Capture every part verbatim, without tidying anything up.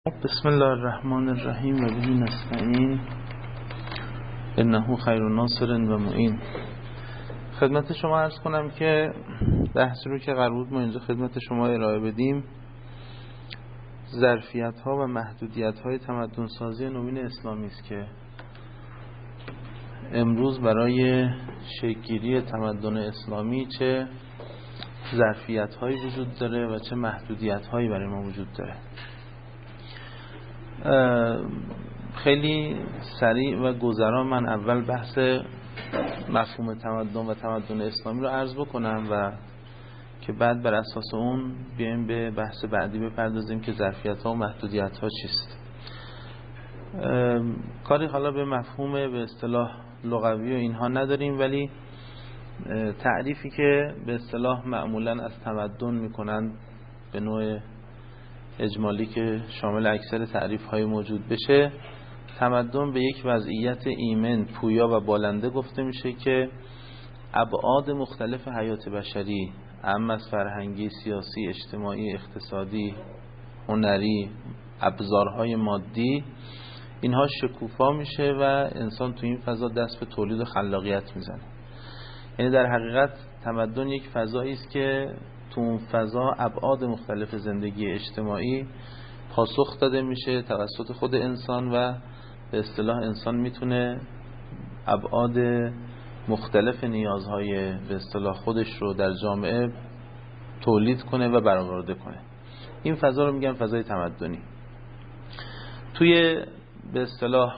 بسم الله الرحمن الرحیم و به نستعین انه خیر ناصر و معین. خدمت شما عرض کنم که بحثی رو که قرار بود ما اینجا خدمت شما ارائه بدیم ظرفیت ها و محدودیت های تمدن سازی نوین اسلامی است که امروز برای شکل‌گیری تمدن اسلامی چه ظرفیت هایی وجود داره و چه محدودیت هایی برای ما وجود داره. خیلی سریع و گذرا من اول بحث مفهوم تمدن و تمدن اسلامی رو عرض بکنم و که بعد بر اساس اون بیایم به بحث بعدی بپردازیم که ظرفیت ها و محدودیت ها چیست. کاری حالا به مفهوم به اصطلاح لغوی و اینها نداریم، ولی تعریفی که به اصطلاح معمولا از تمدن میکنند به نوع اجمالی که شامل اکثر تعریف های موجود بشه، تمدن به یک وضعیت ایمن، پویا و بالنده گفته میشه که ابعاد مختلف حیات بشری، اما از فرهنگی، سیاسی، اجتماعی، اقتصادی، هنری، ابزارهای مادی، اینها شکوفا میشه و انسان تو این فضا دست به تولید و خلاقیت میزنه. یعنی در حقیقت تمدن یک فضایی است که تو اون فضا ابعاد مختلف زندگی اجتماعی پاسخ داده میشه توسط خود انسان و به اصطلاح انسان میتونه ابعاد مختلف نیازهای به اصطلاح خودش رو در جامعه تولید کنه و برآورده کنه. این فضا رو میگن فضای تمدنی. توی به اصطلاح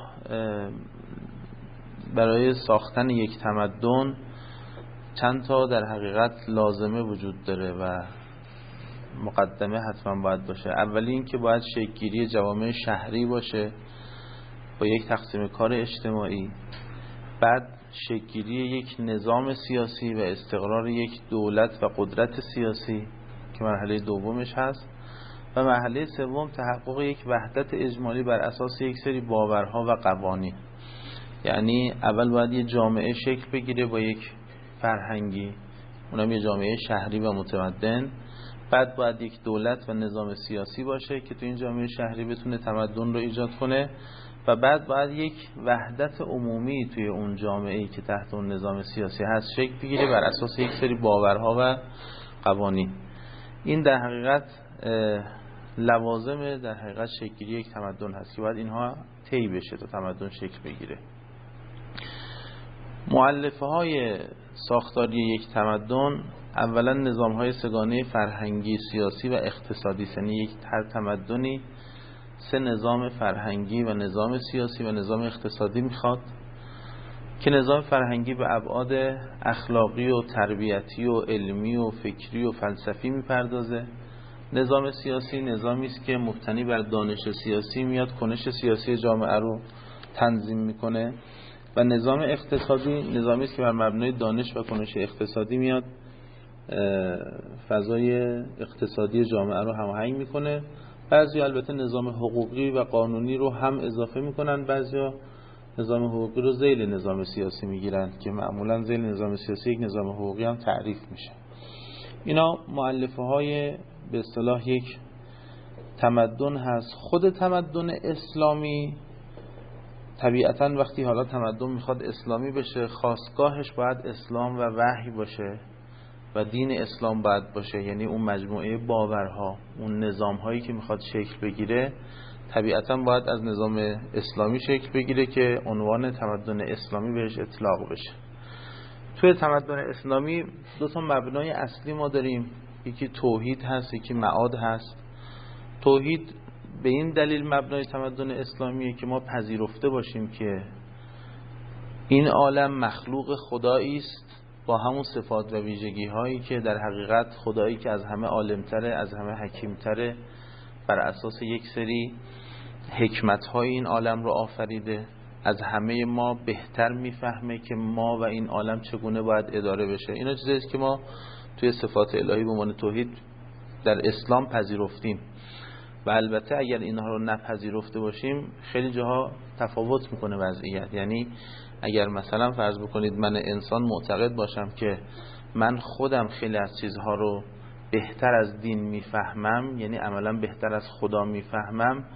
برای ساختن یک تمدن چند تا در حقیقت لازمه وجود داره و مقدمه حتما باید باشه. اولی این که باید شکل‌گیری جوامع شهری باشه با یک تقسیم کار اجتماعی، بعد شکل‌گیری یک نظام سیاسی و استقرار یک دولت و قدرت سیاسی که مرحله دومش هست، و مرحله سوم تحقق یک وحدت اجمالی بر اساس یک سری باورها و قوانین. یعنی اول باید یه جامعه شکل بگیره با یک فرهنگی، اونم یه جامعه شهری و متمدن، بعد باید یک دولت و نظام سیاسی باشه که تو این جامعه شهری بتونه تمدن رو ایجاد کنه، و بعد باید یک وحدت عمومی توی اون جامعه‌ای که تحت اون نظام سیاسی هست شکل بگیره بر اساس یک سری باورها و قوانین. این در حقیقت لوازم در حقیقت شکل‌گیری یک تمدن هست که باید اینها طی بشه تا تمدن شکل بگیره. مؤلفه های ساختاری یک تمدن اولا نظام های سگانه فرهنگی، سیاسی و اقتصادی، یعنی یک هر تمدنی سه نظام فرهنگی و نظام سیاسی و نظام اقتصادی میخواد که نظام فرهنگی به ابعاد اخلاقی و تربیتی و علمی و فکری و فلسفی میپردازه. نظام سیاسی نظامی است که مبتنی بر دانش سیاسی میاد کنش سیاسی جامعه رو تنظیم میکنه، و نظام اقتصادی نظامی است که بر مبنای دانش و کنش اقتصادی میاد فضای اقتصادی جامعه رو هماهنگ میکنه. بعضی البته نظام حقوقی و قانونی رو هم اضافه میکنن، بعضیا نظام حقوقی رو ذیل نظام سیاسی میگیرن که معمولا ذیل نظام سیاسی یک نظام حقوقی هم تعریف میشه. اینا مؤلفه های به اصطلاح یک تمدن هست. خود تمدن اسلامی طبیعتاً وقتی حالا تمدن میخواد اسلامی بشه، خاستگاهش باید اسلام و وحی باشه و دین اسلام باید باشه. یعنی اون مجموعه باورها، اون نظامهایی که میخواد شکل بگیره طبیعتاً باید از نظام اسلامی شکل بگیره که عنوان تمدن اسلامی بهش اطلاق بشه. توی تمدن اسلامی دو تا مبنای اصلی ما داریم، یکی توحید هست، یکی معاد هست. توحید به این دلیل مبنای تمدن اسلامیه که ما پذیرفته باشیم که این عالم مخلوق خدایی است با همون صفات و ویژگی هایی که در حقیقت خدایی که از همه عالمتره، از همه حکیمتره، بر اساس یک سری حکمت های این عالم رو آفریده، از همه ما بهتر میفهمه که ما و این عالم چگونه باید اداره بشه. اینا چیزایی است که ما توی صفات الهی به عنوان توحید در اسلام پذیرفتیم. و البته اگر اینها رو نپذیرفته باشیم خیلی جاها تفاوت میکنه وضعیت. یعنی اگر مثلا فرض بکنید من انسان معتقد باشم که من خودم خیلی از چیزها رو بهتر از دین میفهمم، یعنی عملا بهتر از خدا میفهمم،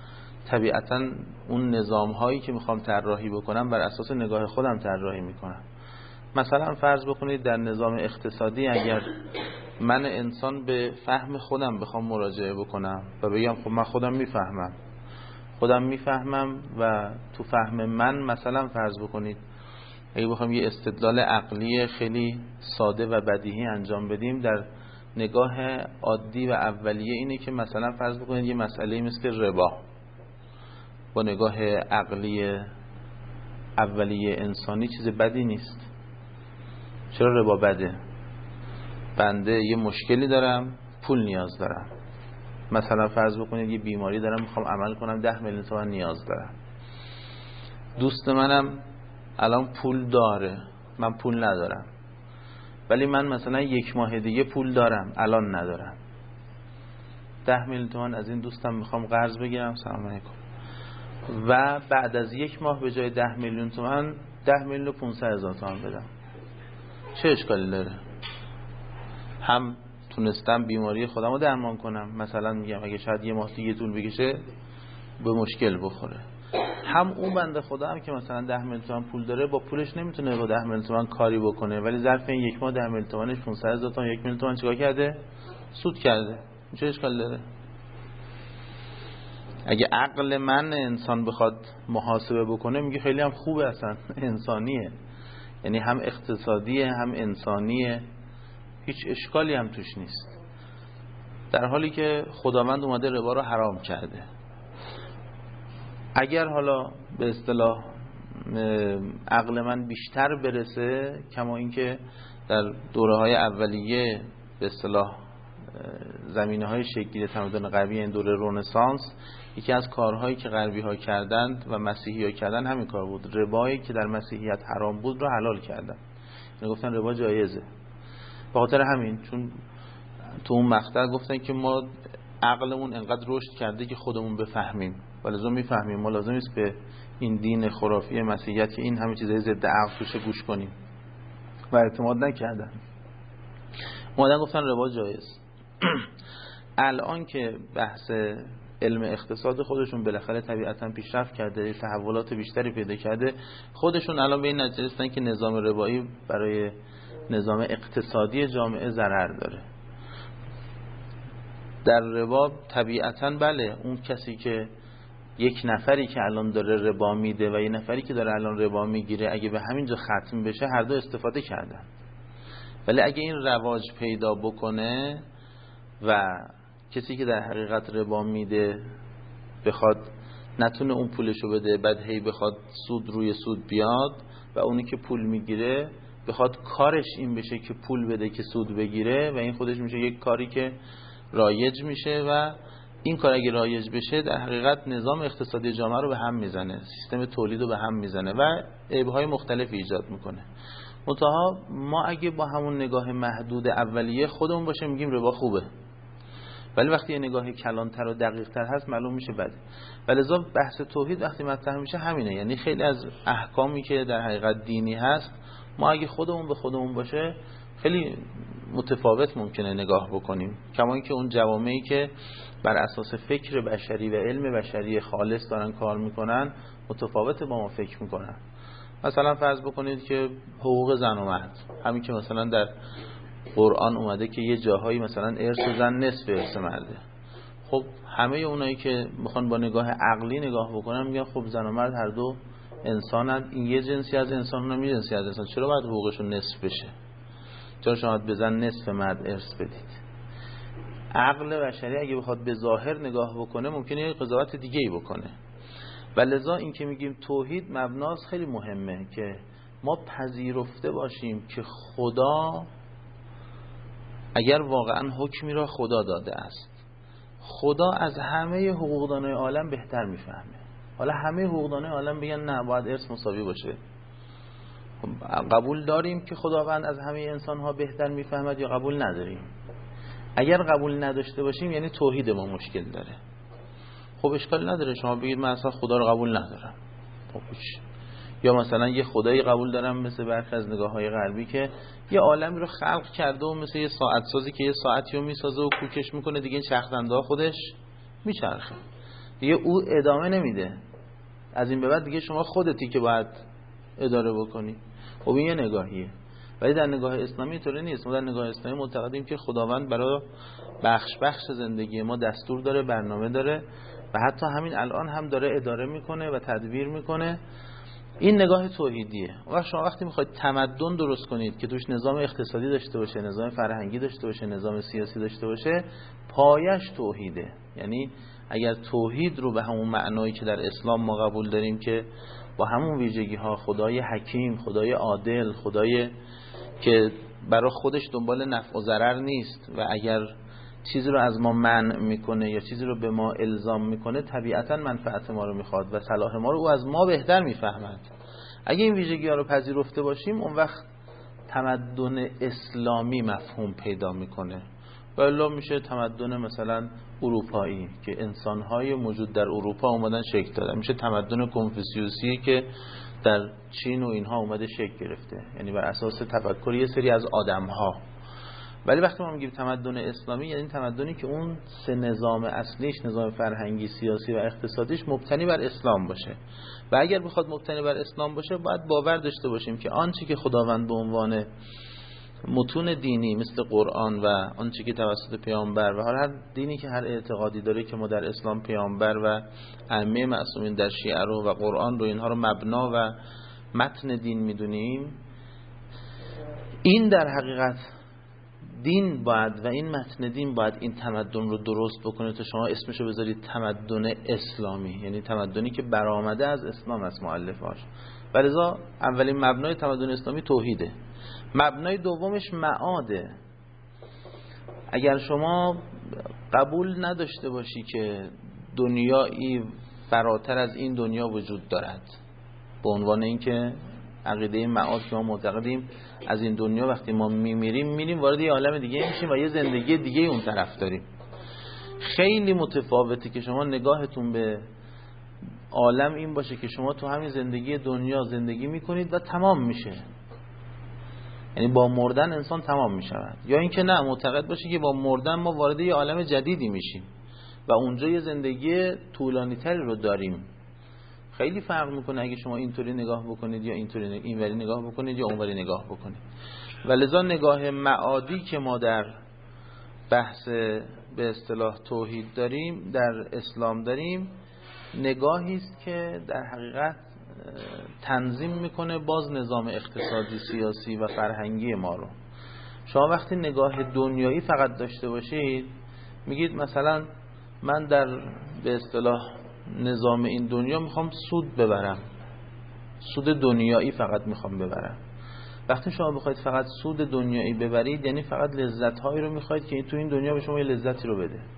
طبیعتاً اون نظام هایی که میخوام طراحی بکنم بر اساس نگاه خودم طراحی میکنم. مثلا فرض بکنید در نظام اقتصادی اگر من انسان به فهم خودم بخوام مراجعه بکنم و بگم خب من خودم میفهمم خودم میفهمم و تو فهم من مثلا فرض بکنید اگه بخوام یه استدلال عقلی خیلی ساده و بدیهی انجام بدیم، در نگاه عادی و اولیه اینه که مثلا فرض بکنید یه مسئله مثل ربا با نگاه عقلی اولیه انسانی چیز بدی نیست. چرا ربا بده؟ بنده یه مشکلی دارم، پول نیاز دارم، مثلا فرض بکنید یه بیماری دارم میخوام عمل کنم، ده میلیون تومان نیاز دارم. دوست منم الان پول داره، من پول ندارم، ولی من مثلا یک ماه دیگه پول دارم، الان ندارم. ده میلیون تومان از این دوستم میخوام قرض بگیرم، سلام علیکم، و بعد از یک ماه به جای ده میلیون تومان ده میلیون و پونصد هزار تومان بدم. چه اشکالی داره؟ هم تونستم بیماری خودم رو درمان کنم، مثلا میگم اگه شاید یه ماه دیگه طول بکشه به مشکل بخوره. هم اون بنده خدا هم که مثلا ده میلیون تومان پول داره، با پولش نمیتونه با ده میلیون تومان کاری بکنه، ولی ظرف این یک ماه ده میلیون تومانش پونصد هزار تومان، یک میلیون تومان چیکار کرده؟ سود کرده. چه اشکال داره؟ اگه عقل من انسان بخواد محاسبه بکنه میگه خیلی هم خوبه، اصلا انسانیه، یعنی هم اقتصادیه هم انسانیه، هیچ اشکالی هم توش نیست، در حالی که خداوند اومده ربا رو حرام کرده. اگر حالا به اصطلاح عقل من بیشتر برسه، کما اینکه در دوره‌های اولیه به اصطلاح زمینه‌های شکلی تمدن غربی، این دوره رنسانس، یکی از کارهایی که غربی‌ها کردند و مسیحی‌ها کردن همین کار بود. ربایی که در مسیحیت حرام بود رو حلال کردن، یعنی گفتن ربا جایزه. به خاطر همین، چون تو اون مقطع گفتن که ما عقلمون انقدر رشد کرده که خودمون بفهمیم و لازم میفهمیم، ما لازم نیست به این دین خرافی مسیحیت که این همه چیزای ضد عقل توشه گوش کنیم و اعتماد نکردن. اومدن گفتن ربا جایز. الان که بحث علم اقتصاد خودشون بالاخره طبیعتا پیشرفت کرده، تحولات بیشتری پیدا کرده، خودشون الان به این نتیجه رسیدن که نظام ربایی برای نظام اقتصادی جامعه ضرر داره. در ربا طبیعتا بله، اون کسی که یک نفری که الان داره ربا میده و یک نفری که داره الان ربا میگیره، اگه به همینجا ختم بشه هر دو استفاده کردن. ولی اگه این رواج پیدا بکنه و کسی که در حقیقت ربا میده بخواد نتونه اون پولشو بده، بعد هی بخواد سود روی سود بیاد، و اونی که پول میگیره بخواد کارش این بشه که پول بده که سود بگیره، و این خودش میشه یک کاری که رایج میشه و این کار اگه رایج بشه در حقیقت نظام اقتصادی جامعه رو به هم میزنه، سیستم تولید رو به هم میزنه و عیب‌های مختلفی ایجاد میکنه. منتها ما اگه با همون نگاه محدود اولیه خودمون باشه میگیم ربا خوبه، ولی وقتی یه نگاه کلانتر و دقیق‌تر هست معلوم میشه بده. ولذا بحث توحید وقتی مطرح میشه همینه، یعنی خیلی از احکامی که در حقیقت دینی هست ما اگه خودمون به خودمون باشه خیلی متفاوت ممکنه نگاه بکنیم، کما اینکه اون جوامعی که بر اساس فکر بشری و علم بشری خالص دارن کار میکنن متفاوت با ما فکر میکنن. مثلا فرض بکنید که حقوق زن و مرد، همین که مثلا در قرآن اومده که یه جاهایی مثلا ارث زن نصف ارث مرده، خب همه اونایی که میخوان با نگاه عقلی نگاه بکنن میگن خب زن و مرد هر دو انسانن، این یه جنسی از انسان اونم یه جنسی از انسان، چرا باید حقوقشون نصف بشه؟ چرا شما به زن نصف مرد ارث بدید؟ عقل بشری اگه بخواد به ظاهر نگاه بکنه ممکنه یه قضاوت دیگه ای بکنه. و لذا این که میگیم توحید مبناست خیلی مهمه که ما پذیرفته باشیم که خدا اگر واقعا حکمی را خدا داده است، خدا از همه حقوقدانای عالم بهتر میفهمه. حالا همه حقوقدانای عالم بگن نه باید ارث مساوی باشه، قبول داریم که خداوند از همه انسان‌ها بهتر میفهمد یا قبول نداریم؟ اگر قبول نداشته باشیم یعنی توحید ما مشکل داره. خب اشکال نداره شما بگید من اصلا خدا رو قبول ندارم، خب یا مثلا یه خدایی قبول دارم مثل برخی از نگاه‌های غربی که یه عالمی رو خلق کرده و مثل یه ساعت سازی که یه ساعتی رو میسازه و کوکش میکنه دیگه این چرخنده ها خودش میچرخه. دیگه او ادامه نمیده. از این به بعد دیگه شما خودتی که باید اداره بکنی. خب این یه نگاهیه. ولی در نگاه اسلامی اینطوری نیست. ما در نگاه اسلامی معتقدیم که خداوند برای بخش بخش زندگی ما دستور داره، برنامه داره و حتی همین الان هم داره اداره میکنه و تدبیر میکنه. این نگاه توحیدیه. و شما وقتی میخواید تمدن درست کنید که توش نظام اقتصادی داشته باشه، نظام فرهنگی داشته باشه، نظام سیاسی داشته باشه، پایش توحیده. یعنی اگر توحید رو به همون معنایی که در اسلام ما قبول داریم که با همون ویژگی ها، خدای حکیم، خدای عادل، خدای که برای خودش دنبال نفع و ضرر نیست و اگر چیزی رو از ما منع میکنه یا چیزی رو به ما الزام میکنه طبیعتا منفعت ما رو میخواد و صلاح ما رو او از ما بهتر میفهمد. اگه این ویژگی ها رو پذیرفته باشیم اون وقت تمدن اسلامی مفهوم پیدا میکنه. و الا میشه تمدن مثلا اروپایی که انسانهای موجود در اروپا اومدن شکل دادن، میشه تمدن کنفوسیوسی که در چین و اینها اومده شکل گرفته، یعنی بر اساس تفکر یه سری از آدمها. ولی وقتی ما میگیم تمدن اسلامی یعنی تمدنی که اون سه نظام اصلیش، نظام فرهنگی، سیاسی و اقتصادیش مبتنی بر اسلام باشه. و اگر بخواد مبتنی بر اسلام باشه باید باور داشته باشیم که آنچه که خداوند به عنوان متون دینی مثل قرآن و آنچه که توسط پیامبر و هر دینی که هر اعتقادی داره که ما در اسلام پیامبر و ائمه معصومین در شیعه رو و قرآن رو اینها رو مبنا و متن دین میدونیم، این در حقیقت دین باید و این متن دین باید این تمدن رو درست بکنه تا شما اسمشو بذارید تمدن اسلامی، یعنی تمدنی که برآمده از اسلام است مؤلفاش. ولذا اولین مبنای تمدن اسلامی توحیده. مبنای دومش معاده. اگر شما قبول نداشته باشی که دنیایی فراتر از این دنیا وجود دارد، به عنوان اینکه عقیده معاد که ما معتقدیم از این دنیا وقتی ما میمیریم میریم وارد یه عالم دیگه میشیم و یه زندگی دیگه اون طرف داریم، خیلی متفاوته که شما نگاهتون به عالم این باشه که شما تو همین زندگی دنیا زندگی میکنید و تمام میشه، یعنی با مردن انسان تمام میشود، یا اینکه نه معتقد باشه که با مردن ما وارد یه عالم جدیدی میشیم و اونجا یه زندگی طولانی تری رو داریم. خیلی فرق میکنه اگه شما اینطوری نگاه بکنید یا اینطوری نگاه، اینوری نگاه بکنید یا اونوری نگاه بکنید. ولذا نگاه معادی که ما در بحث به اصطلاح توحید داریم، در اسلام داریم، نگاهی است که در حقیقت تنظیم میکنه باز نظام اقتصادی، سیاسی و فرهنگی ما رو. شما وقتی نگاه دنیایی فقط داشته باشید میگید مثلا من در به اصطلاح نظام این دنیا میخوام سود ببرم، سود دنیایی فقط میخوام ببرم. وقتی شما بخواید فقط سود دنیایی ببرید یعنی فقط لذت‌هایی رو میخواید که تو این دنیا به شما یه لذتی رو بده.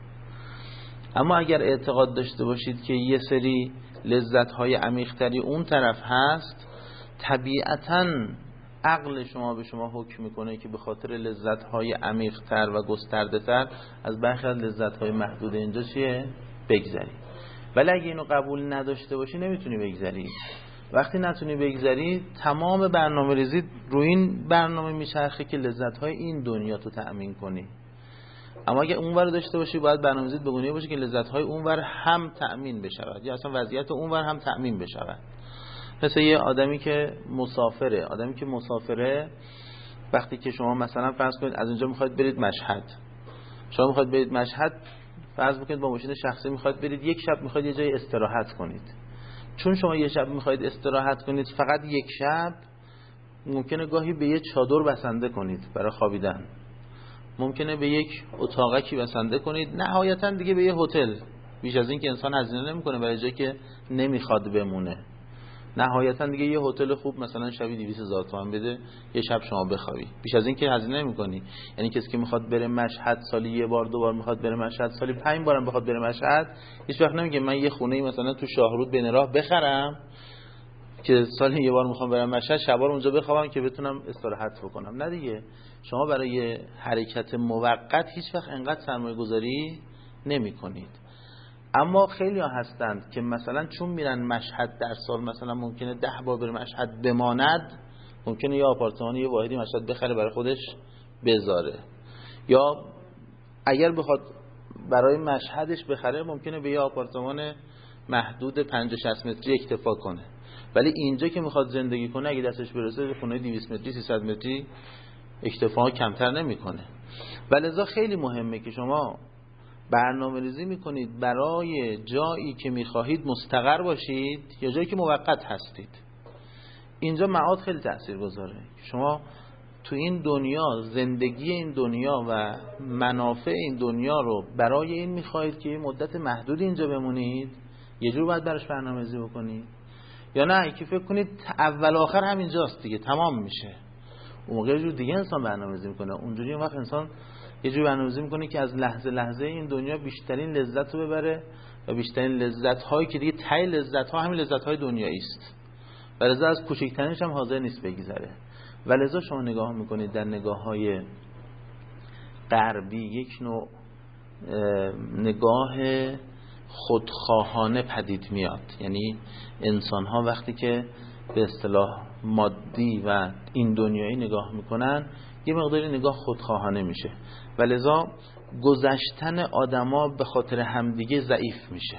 اما اگر اعتقاد داشته باشید که یه سری لذت‌های عمیق‌تری اون طرف هست، طبیعتاً عقل شما به شما حکم میکنه که به خاطر لذت‌های عمیق‌تر و گسترده‌تر از برخی از لذت‌های محدود اینجا چیه؟ بگذری. ولی اگه اینو قبول نداشته باشی نمیتونی بگذری. وقتی نتونی بگذری تمام برنامه ریزی روی این برنامه میچرخه که لذت‌های این دنیا تو تأمین کنی. اما اگه اونور داشته باشی باید برنامه‌ریزیت به گونه‌ای باشه که لذت‌های اونور هم تأمین بشود یا اصلا وضعیت اونور هم تأمین بشود. مثل یه آدمی که مسافره، آدمی که مسافره وقتی که شما مثلا فرض کنید از اونجا میخواید برید مشهد، شما میخواید برید مشهد، فرض بکنید با ماشین شخصی میخواید برید، یک شب میخواید یه جای استراحت کنید. چون شما یه شب میخواید استراحت کنید، فقط یک شب، ممکنه گاهی به یه چادر بسنده کنید برای خوابیدن، ممکنه به یک اتاقکی بسنده کنید، نهایتا دیگه به یه هتل. بیش از این که انسان هزینه نمیکنه برای جایی که نمیخواد بمونه. نهایتا دیگه یه هتل خوب مثلا شبی دویست هزار تومان بده یه شب شما بخوابی، بیش از این که هزینه نمی‌کنی. یعنی کسی که میخواد بره مشهد سالی یه بار دو بار میخواد بره مشهد، سالی پنج بارم بخواد بره مشهد، هیچ وقت نمیگه من یه خونه مثلا تو شاهرود بین راه بخرم که سالی یه بار میخوام برم مشهد، شبا رو اونجا بخوابم که بتونم استراحت بکنم. نه دیگه، شما برای حرکت موقت هیچ وقت انقدر سرمایه‌گذاری نمی‌کنید. اما خیلی ها هستند که مثلا چون میرن مشهد در سال مثلا ممکنه ده بار بره مشهد بماند، ممکنه یه آپارتمان یه واحدی مشهد بخره برای خودش بذاره، یا اگر بخواد برای مشهدش بخره ممکنه به یه آپارتمان محدود پنجاه شصت متری اکتفا کنه، ولی اینجا که میخواد زندگی کنه اگه دستش برسه خونه دویست متری سیصد متری اکتفا کمتر نمیکنه. ولذا خیلی مهمه که شما برنامه ریزی میکنید برای جایی که میخواهید مستقر باشید یا جایی که موقت هستید. اینجا معاد خیلی تأثیر گذاره. شما تو این دنیا زندگی این دنیا و منافع این دنیا رو برای این میخواهید که یه مدت محدود اینجا بمونید، یه جور باید براش برنامه‌ریزی بکنید، یا نه که فکر کنید اول آخر همینجاست دیگه تمام میشه. اون موقع یه جور دیگه انسان برنامه‌ریزی میکنه. اونجوری اون وقت انسان یه جور برنامه‌ریزی میکنه که از لحظه لحظه این دنیا بیشترین لذت رو ببره و بیشترین لذت هایی که دیگه ته لذت ها همین لذت های دنیایی است، ولذا از کوچکترینش هم حاضر نیست بگذره. ولذا شما نگاه میکنید در نگاه های غربی یک نوع نگاه خودخواهانه پدید میاد. یعنی انسان ها وقتی که به اصطلاح مادی و این دنیایی نگاه میکنن یه مقداری نگاه خودخواهانه میشه، ولذا گذشتن آدما به خاطر همدیگه ضعیف میشه.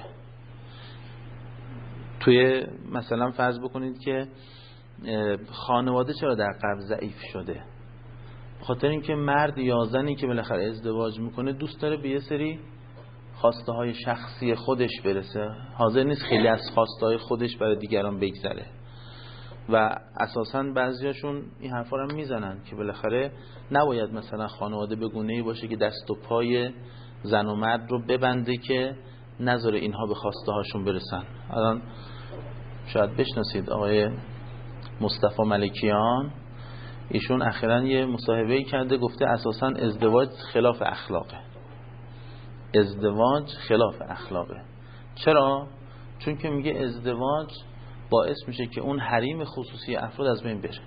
توی مثلا فرض بکنید که خانواده چرا در غرب ضعیف شده؟ خاطر اینکه مرد یا زنی که بالاخره ازدواج میکنه دوست داره به یه سری خواسته های شخصی خودش برسه، حاضر نیست خیلی از خواسته های خودش برای دیگران بگذره و اساساً بعضیاشون این حرفا رو میزنن که بالاخره نباید مثلا خانواده به گونه‌ای باشه که دست و پای زن و مرد رو ببنده که نذاره اینها به خواسته هاشون برسن. الان شاید بشناسید آقای مصطفی ملکیان، ایشون اخیراً یه مصاحبه‌ای کرده گفته اساساً ازدواج خلاف اخلاقه. ازدواج خلاف اخلاقه. چرا؟ چون که میگه ازدواج باعث میشه که اون حریم خصوصی افراد از بین بره.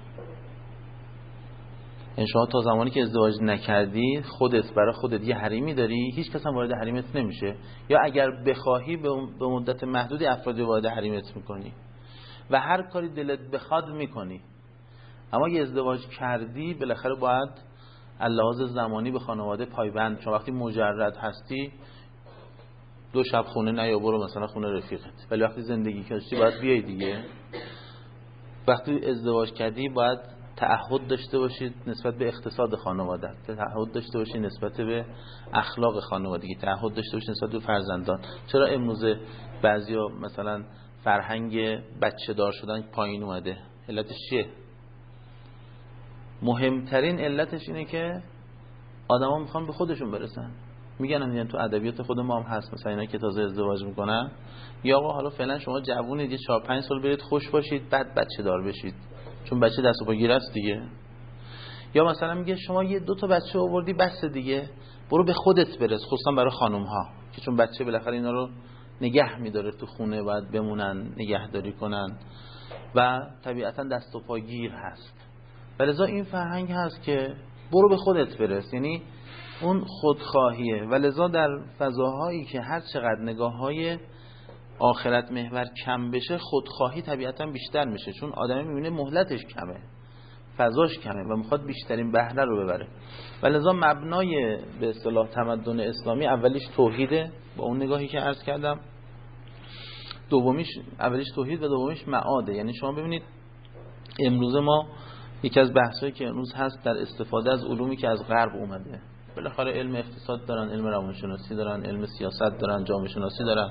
این شما تا زمانی که ازدواج نکردی خودت برای خودت یه حریمی داری، هیچ کس هم وارد حریمت نمیشه، یا اگر بخواهی به مدت محدودی افراد وارد حریمت میکنی و هر کاری دلت بخواد میکنی. اما یه ازدواج کردی بالاخره باید لحاظ زمانی به خانواده پایبند. چون وقتی مجرد هستی دو شب خونه نیا، برو مثلا خونه رفیقت، ولی وقتی زندگی کردی باید بیای دیگه. وقتی ازدواج کردی باید تعهد داشته باشید نسبت به اقتصاد خانواده، تعهد داشته باشید نسبت به اخلاق خانوادگی، تعهد داشته باشید نسبت به فرزندان. چرا امروز بعضیا مثلا فرهنگ بچه دار شدن پایین اومده؟ علتش چیه؟ مهمترین علتش اینه که آدما میخوان به خودشون برسن. میگن میگن تو ادبیات خود ما هم هست، مثلا اینا که تازه ازدواج میکنن، یا آقا حالا فعلا شما جوونید یه چهار پنج سال برید خوش باشید بعد بچه دار بشید، چون بچه دست و پا گیر است دیگه. یا مثلا میگه شما یه دو تا بچه آوردی بس دیگه، برو به خودت برس، خصوصا برای خانم ها که چون بچه بالاخره اینا رو نگه میداره تو خونه، باید بمونن نگهداری کنن و طبیعتا دست و پا گیر هست. ولذا این فرهنگ هست که برو به خودت برس، یعنی اون خودخواهیه. ولذا در فضاهایی که هر چقدر نگاه‌های آخرت محور کم بشه خودخواهی طبیعتا بیشتر میشه، چون آدم میبینه مهلتش کمه، فضاش کمه و میخواد بیشترین بهره رو ببره. ولذا مبنای به اصطلاح تمدن اسلامی اولیش توحیده با اون نگاهی که عرض کردم، دومیش اولیش توحید و دومیش معاده. یعنی شما ببینید امروز ما یکی از بحثایی که امروز هست در استفاده از علومی که از غرب اومده، بالاخره علم اقتصاد دارن، علم روانشناسی دارن، علم سیاست دارن، جامعه شناسی دارن.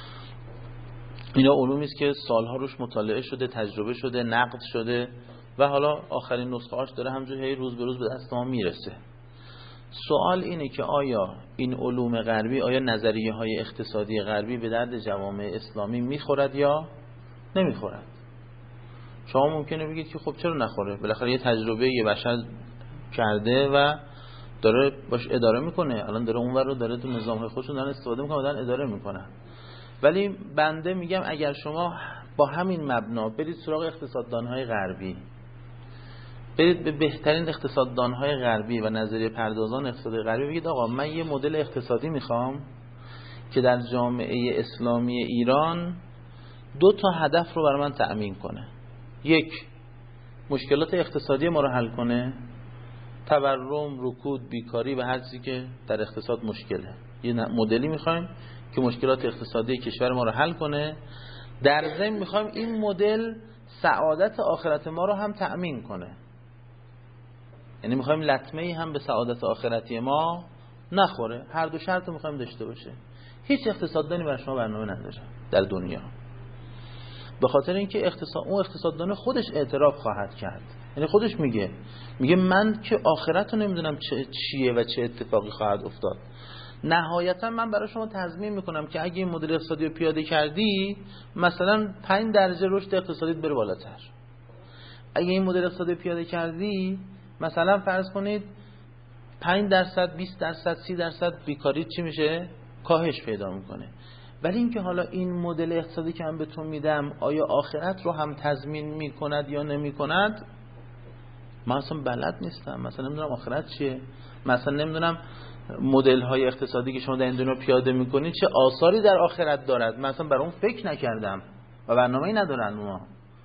اینا علومی است که سالها روش مطالعه شده، تجربه شده، نقد شده و حالا آخرین نسخه هاش داره همونجوری هی روز به روز به دست ما میرسه. سوال اینه که آیا این علوم غربی، آیا نظریه های اقتصادی غربی به درد جوامع اسلامی میخورد یا نمیخورد؟ شما ممکنه بگید که خب چرا نخوره، بالاخره یه تجربه یه بشر کرده و داره باش اداره میکنه، الان داره اونور رو داره تو نظام‌های خودشون دارن استفاده میکنن و دارن اداره میکنن. ولی بنده میگم اگر شما با همین مبنا برید سراغ اقتصاددان‌های غربی، برید به بهترین اقتصاددان‌های غربی و نظریه پردازان اقتصادی غربی بگید آقا من یه مدل اقتصادی میخوام که در جامعه اسلامی ایران دو تا هدف رو برای من تأمین کنه. یک، مشکلات اقتصادی ما رو حل کنه، تورم، رکود، بیکاری و هر چیزی که در اقتصاد مشکله. یه مدلی میخوایم که مشکلات اقتصادی کشور ما رو حل کنه، در ضمن میخوایم این مدل سعادت آخرت ما رو هم تأمین کنه. یعنی میخوایم لطمه ای هم به سعادت آخرتی ما نخوره. هر دو شرط رو میخوایم داشته باشه. هیچ اقتصاددانی برای شما برنامه نداره در دنیا، به خاطر اینکه اقتصاد اون اقتصاددان خودش اعتراف خواهد کرد. یعنی خودش میگه میگه من که آخرت رو نمیدونم چه چیه و چه اتفاقی خواهد افتاد. نهایتا من برای شما تضمین میکنم که اگه این مدل اقتصادی رو پیاده کردی مثلا پنج درجه رشد اقتصادی بره بالاتر. اگه این مدل اقتصادی پیاده کردی مثلا فرض کنید پنج درصد، بیست درصد، سی درصد بیکاری چی میشه؟ کاهش پیدا میکنه. ولی اینکه حالا این مدل اقتصادی که من بهتون میدم آیا آخرت رو هم تضمین میکند یا نمیکند، من اصلا بلد نیستم. مثلا نمیدونم آخرت چیه، مثلا نمیدونم مدل های اقتصادی که شما در این دنیا پیاده میکنید چه آثاری در آخرت دارد. من اصلا برای اون فکر نکردم و برنامه‌ای ندارن. ما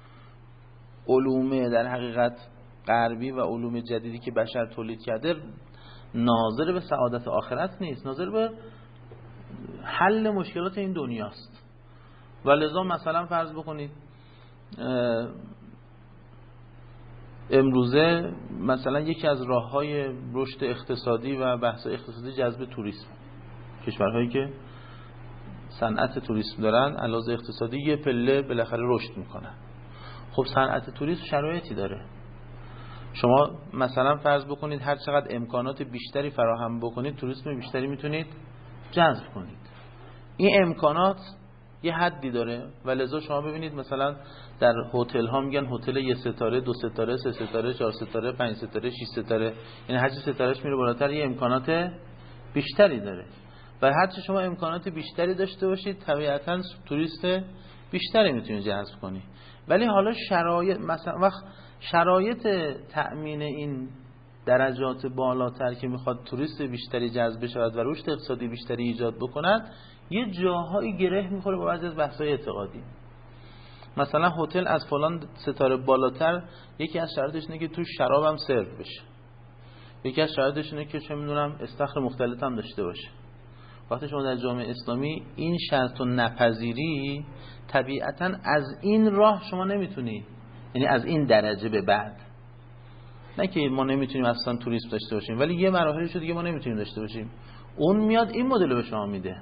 علوم در حقیقت غربی و علوم جدیدی که بشر تولید کرده ناظر به سعادت آخرت نیست، ناظر به حل مشکلات این دنیاست. و لذا مثلا فرض بکنید امروزه مثلا یکی از راه‌های رشد اقتصادی و بحث اقتصادی جذب توریسم، کشورهایی که صنعت توریسم دارن علاوه اقتصادی یه پله بالاخره رشد میکنن. خب صنعت توریسم شرایطی داره. شما مثلا فرض بکنید هر چقدر امکانات بیشتری فراهم بکنید توریسم بیشتری میتونید جذب کنید. این امکانات یه حدی داره و لذا شما ببینید مثلا در هتل ها میگن هتل یه ستاره، دو ستاره، سه ستاره، چهار ستاره، پنج ستاره، شش ستاره، یعنی هر چی ستارهش میره بالاتر یه امکانات بیشتری داره و هر چی شما امکانات بیشتری داشته باشید طبیعتاً توریست بیشتری میتونید جذب کنی. ولی حالا شرایط مثلا وقت شرایط تأمین این درجات بالاتر که میخواد توریست بیشتری جذب شود و رشد اقتصادی بیشتری ایجاد بکند یه جاهایی گره میخوره با بعضی از بحث‌های اعتقادی. مثلا هتل از فلان ستاره بالاتر یکی از شرایطش اینه که تو شراب هم سرو بشه، یکی از شرایطش اینه که چه میدونم استخر مختلط هم داشته باشه. وقتی شما در جامعه اسلامی این شرط رو نپذیری طبیعتاً از این راه شما نمیتونی، یعنی از این درجه به بعد، نه که ما نمیتونیم اصلا توریسم داشته باشیم ولی یه مراحلی شده دیگه ما نمیتونیم داشته باشیم، اون میاد این مدل رو به شما میده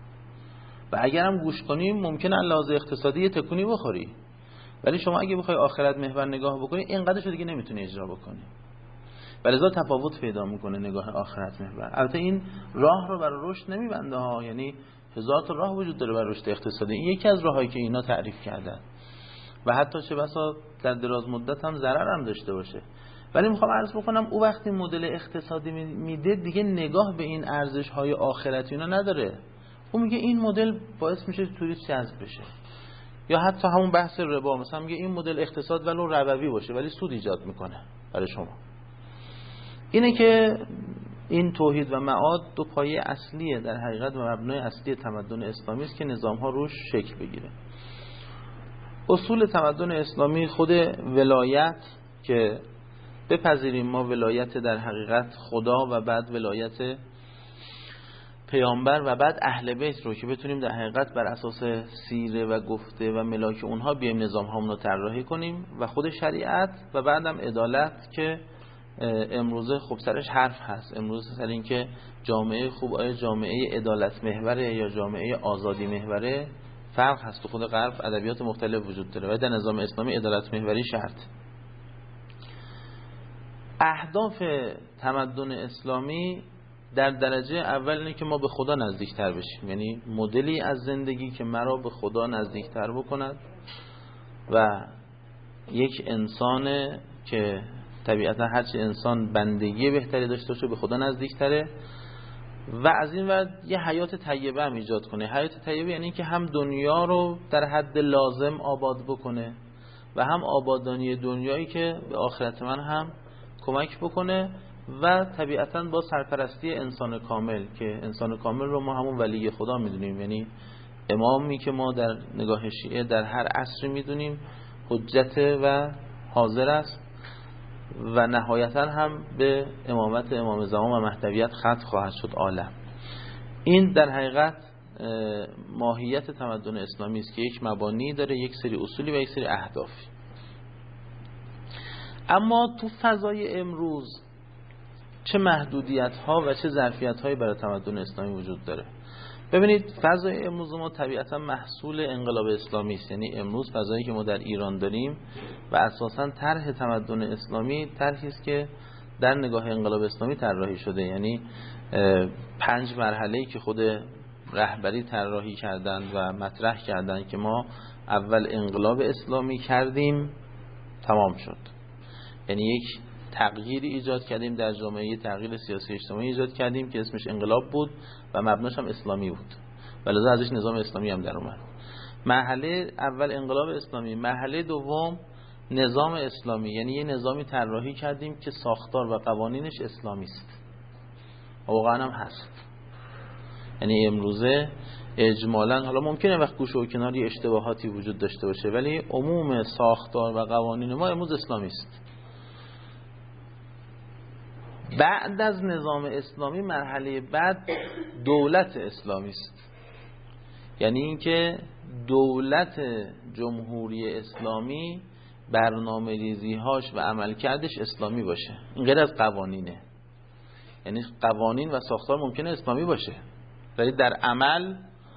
و اگرم گوش کنیم ممکنه لحاظ اقتصادی یه تکونی بخوری، ولی شما اگه بخوای آخرت محور نگاه بکنی اینقدرشو دیگه نمیتونی اجرا بکنی و لذا تفاوت پیدا میکنه نگاه آخرت محور. البته این راه رو برای رشد نمیبنده ها، یعنی هزار تا راه وجود داره برای رشد اقتصادی، این یکی از راهایی که اینا تعریف کردن و حتی چه بسا در دراز مدت هم ضرر هم داشته باشه. ولی میخوام عرض بکنم او وقتی مدل اقتصادی میده دیگه نگاه به این ارزش های آخرتی اینا نداره. اون میگه این مدل باعث میشه توریست جذب بشه. یا حتی همون بحث ربا، مثلا میگه این مدل اقتصاد ولو ربوی باشه ولی سود ایجاد میکنه برای شما. اینه که این توحید و معاد دو پایه اصلیه در حقیقت و مبنای اصلی تمدن اسلامی است که نظام ها روش شکل بگیره. اصول تمدن اسلامی خود ولایت که بپذیریم ما ولایت در حقیقت خدا و بعد ولایت پیامبر و بعد اهل بیت رو که بتونیم در حقیقت بر اساس سیره و گفته و ملاک اونها بیایم نظام هامون رو طراحی کنیم و خود شریعت و بعدم عدالت که امروزه خب سرش حرف هست. امروزه سر این که جامعه خوب آیا جامعه عدالت محوره یا جامعه آزادی محوره فرق هست. تو خود غرب ادبیات مختلف وجود داره و در نظام اسلامی عدالت محوری شرط. اهداف تمدن اسلامی در درجه اول اینه که ما به خدا نزدیکتر بشیم، یعنی مدلی از زندگی که مرا به خدا نزدیکتر بکند و یک انسان که طبیعتا هرچی انسان بندگی بهتری داشته باشه به خدا نزدیکتره و از این ور یه حیات طیبه هم ایجاد کنه. حیات طیبه یعنی که هم دنیا رو در حد لازم آباد بکنه و هم آبادانی دنیایی که به آخرت من هم کمک بکنه و طبیعتاً با سرپرستی انسان کامل که انسان کامل رو ما همون ولی خدا میدونیم، یعنی امامی که ما در نگاه شیعه در هر عصری میدونیم حجت و حاضر است و نهایتاً هم به امامت امام زمان و مهدویت ختم خواهد شد عالم. این در حقیقت ماهیت تمدن اسلامی است که یک مبانی داره، یک سری اصولی و یک سری اهدافی. اما تو فضای امروز چه محدودیت ها و چه ظرفیت هایی برای تمدن اسلامی وجود داره؟ ببینید فضای امروز ما طبیعتا محصول انقلاب اسلامی است. یعنی امروز فضایی که ما در ایران داریم و اساساً طرح تمدن اسلامی طرحی است که در نگاه انقلاب اسلامی طراحی شده. یعنی پنج مرحله‌ای که خود رهبری طراحی کردند و مطرح کردند که ما اول انقلاب اسلامی کردیم، تمام شد. یعنی یک تغییری ایجاد کردیم در جامعه، تغییر سیاسی اجتماعی ایجاد کردیم که اسمش انقلاب بود و مبناش هم اسلامی بود و لذا ازش نظام اسلامی هم در اومد. مرحله اول انقلاب اسلامی. مرحله دوم نظام اسلامی، یعنی یه نظامی طراحی کردیم که ساختار و قوانینش اسلامی است. واقعا هم هست. یعنی امروزه اجمالاً، حالا ممکنه وقت گوشه و کناری اشتباهاتی وجود داشته باشه، ولی عموم ساختار و قوانین ما امروز اسلامی است. بعد از نظام اسلامی مرحله بعد دولت اسلامی است. یعنی اینکه دولت جمهوری اسلامی برنامه ریزی‌هاش و عملکردش اسلامی باشه. این غیر از قوانینه. یعنی قوانین و ساختار ممکنه اسلامی باشه ولی در عمل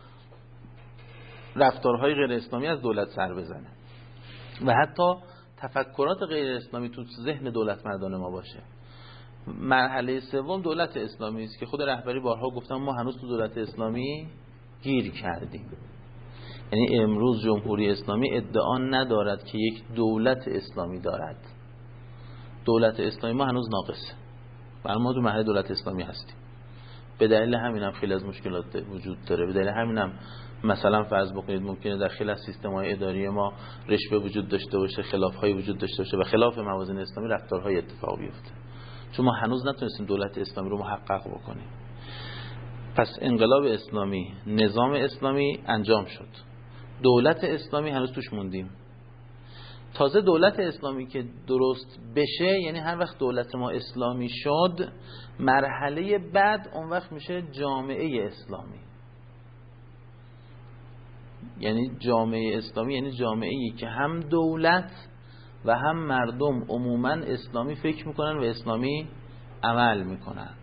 رفتارهای غیر اسلامی از دولت سر بزنه و حتی تفکرات غیر اسلامی تو ذهن دولت مردان ما باشه. مرحله سوم دولت اسلامی است که خود رهبری بارها گفتم ما هنوز تو دولت اسلامی گیر کردیم. یعنی امروز جمهوری اسلامی ادعا ندارد که یک دولت اسلامی دارد. دولت اسلامی ما هنوز ناقصه و ما تو مرحله دولت اسلامی هستیم. به دلیل همین هم خیلی از مشکلات وجود داره. به دلیل همین هم مثلا فرض بکنید ممکنه در خیلی از سیستم‌های اداری ما رشوه وجود داشته باشه، خلاف‌های وجود داشته باشه و خلاف موازین اسلامی رفتارهای اتفاق بیفته، چون ما هنوز نتونستیم دولت اسلامی رو محقق بکنیم. پس انقلاب اسلامی، نظام اسلامی انجام شد، دولت اسلامی هنوز توش موندیم. تازه دولت اسلامی که درست بشه، یعنی هر وقت دولت ما اسلامی شد، مرحله بعد اون وقت میشه جامعه اسلامی. یعنی جامعه اسلامی یعنی جامعه‌ای که هم دولت و هم مردم عموماً اسلامی فکر میکنن و اسلامی عمل میکنند.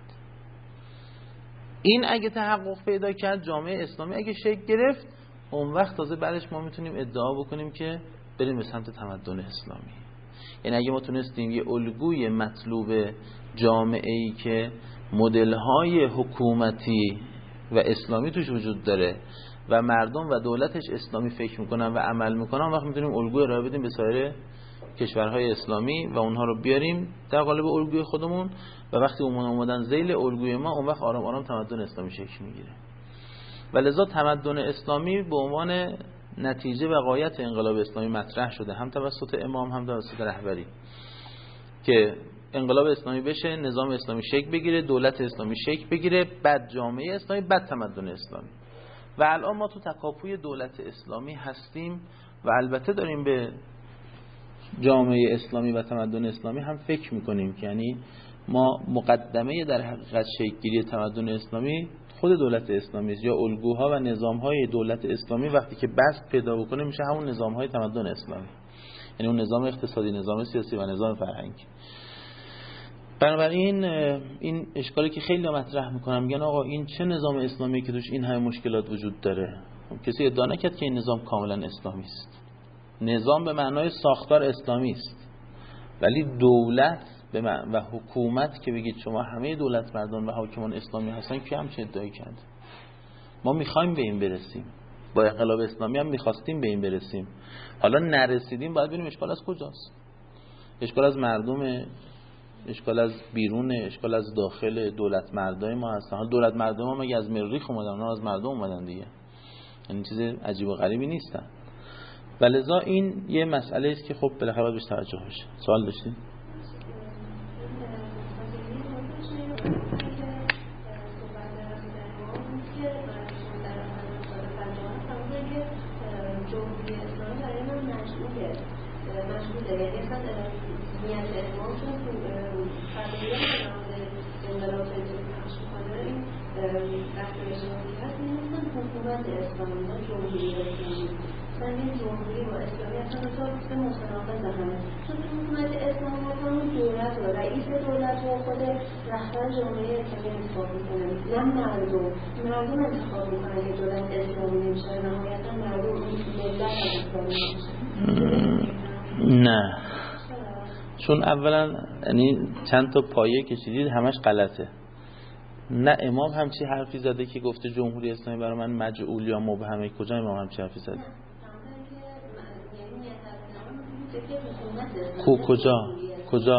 این اگه تحقق پیدا کرد، جامعه اسلامی اگه شکل گرفت، اون وقت تازه بعدش ما میتونیم ادعا بکنیم که بریم به سمت تمدن اسلامی. یعنی اگه ما تونستیم یه الگوی مطلوب جامعه‌ای که مدل‌های حکومتی و اسلامی توش وجود داره و مردم و دولتش اسلامی فکر میکنن و عمل میکنن، وقت میتونیم الگوی ارائه بدیم به سایر کشورهای اسلامی و اونها رو بیاریم در قالب الگوی خودمون و وقتی اون اومدن ذیل الگوی ما، اون وقت آرام آرام تمدن اسلامی شکل میگیره. و لذا تمدن اسلامی به عنوان نتیجه و غایت انقلاب اسلامی مطرح شده، هم توسط امام هم توسط رهبری، که انقلاب اسلامی بشه، نظام اسلامی شکل بگیره، دولت اسلامی شکل بگیره، بعد جامعه اسلامی، بعد تمدن اسلامی. و الان ما تو تکاپوی دولت اسلامی هستیم و البته داریم به جامعه اسلامی و تمدن اسلامی هم فکر میکنیم که یعنی ما مقدمه در حقیقت شکل‌گیری تمدن اسلامی خود دولت اسلامی است، یا الگوها و نظام‌های دولت اسلامی وقتی که بست پیدا بکنه میشه همون نظام‌های تمدن اسلامی، یعنی اون نظام اقتصادی، نظام سیاسی و نظام فرهنگی. بنابراین این اشکالی که خیلی مطرح میکنم، میگن آقا این چه نظام اسلامی که توش این همه مشکلات وجود داره؟ کسی ادعا نکرد که این نظام کاملا اسلامی است. نظام به معنای ساختار اسلامی است، ولی دولت به و حکومت که بگید شما همه دولت مردان و حاکمان اسلامی هستن، که هم چه ادعایی کرد؟ ما میخوایم به این برسیم، با انقلاب اسلامی هم میخواستیم به این برسیم، حالا نرسیدیم، باید ببینیم اشکال از کجاست. اشکال از مردم، اشکال از بیرون، اشکال از داخل دولت مردای ما هستن. حالا دولت مردم ما مگه از مریخ اومدن؟ اونا از مردم اومدن دیگه، یعنی چیز عجیب و غریبی نیستن. ولذا این یه مسئله است که خب بالاخره بهش توجه بشه. سوال داشتین؟ انقلاب فکری پخش میکنه این اکتیویشنی هست میگن حکومت اسلامی نه جمهوری اسلامی. مثلا این جمهوری با اسلامی اصلا تا سه متناقض همه. چون حکومت اسلامی اون دولت و رئیس دولت و خود رهبر جمهوری اسلامی انتخاب میکنن، نه مردم. مردم انتخاب میکنن که دولت اسلامی نمیشه، نهایتا مردم ملت اسلامی نمیشه. نه، چون اولا یعنی چند تا پایه کشیدید همش غلطه. نه امام همچی حرفی زده که گفته جمهوری اسلامی برای من مجعول یا مبهمه. کجا امام همچی حرفی زده؟ کو کجا کجا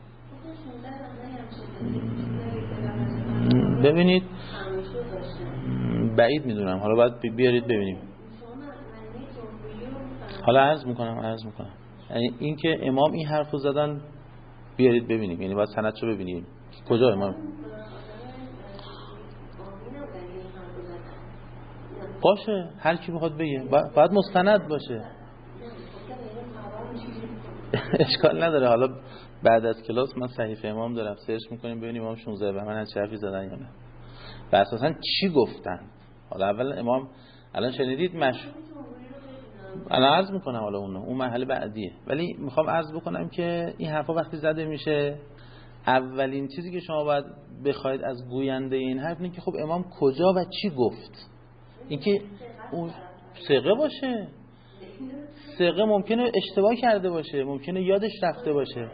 ببینید بعید میدونم، حالا باید بیارید ببینیم. حالا عرض میکنم عرض میکنم یعنی این که امام این حرفو زدن بیارید ببینیم، یعنی باید سندشو ببینیم کجا امام. باشه هر کی بخواد بگه باید مستند باشه. اشکال نداره. حالا بعد از کلاس من صحیفه امام دارم سرچ میکنیم ببینیم امام شانزده به من چه حرفی زدن یا نه و اساسا چی گفتن. حالا اول امام الان شنیدید مش الان عرض میکنم حالا اون اون مرحله بعدیه، ولی میخوام عرض بکنم که این حرفا وقتی زده میشه اولین چیزی که شما باید بخواید از گوینده این حرف اینه که خب امام کجا و چی گفت. اینکه اون ثقه باشه، ثقه ممکنه اشتباه کرده باشه، ممکنه یادش رفته باشه،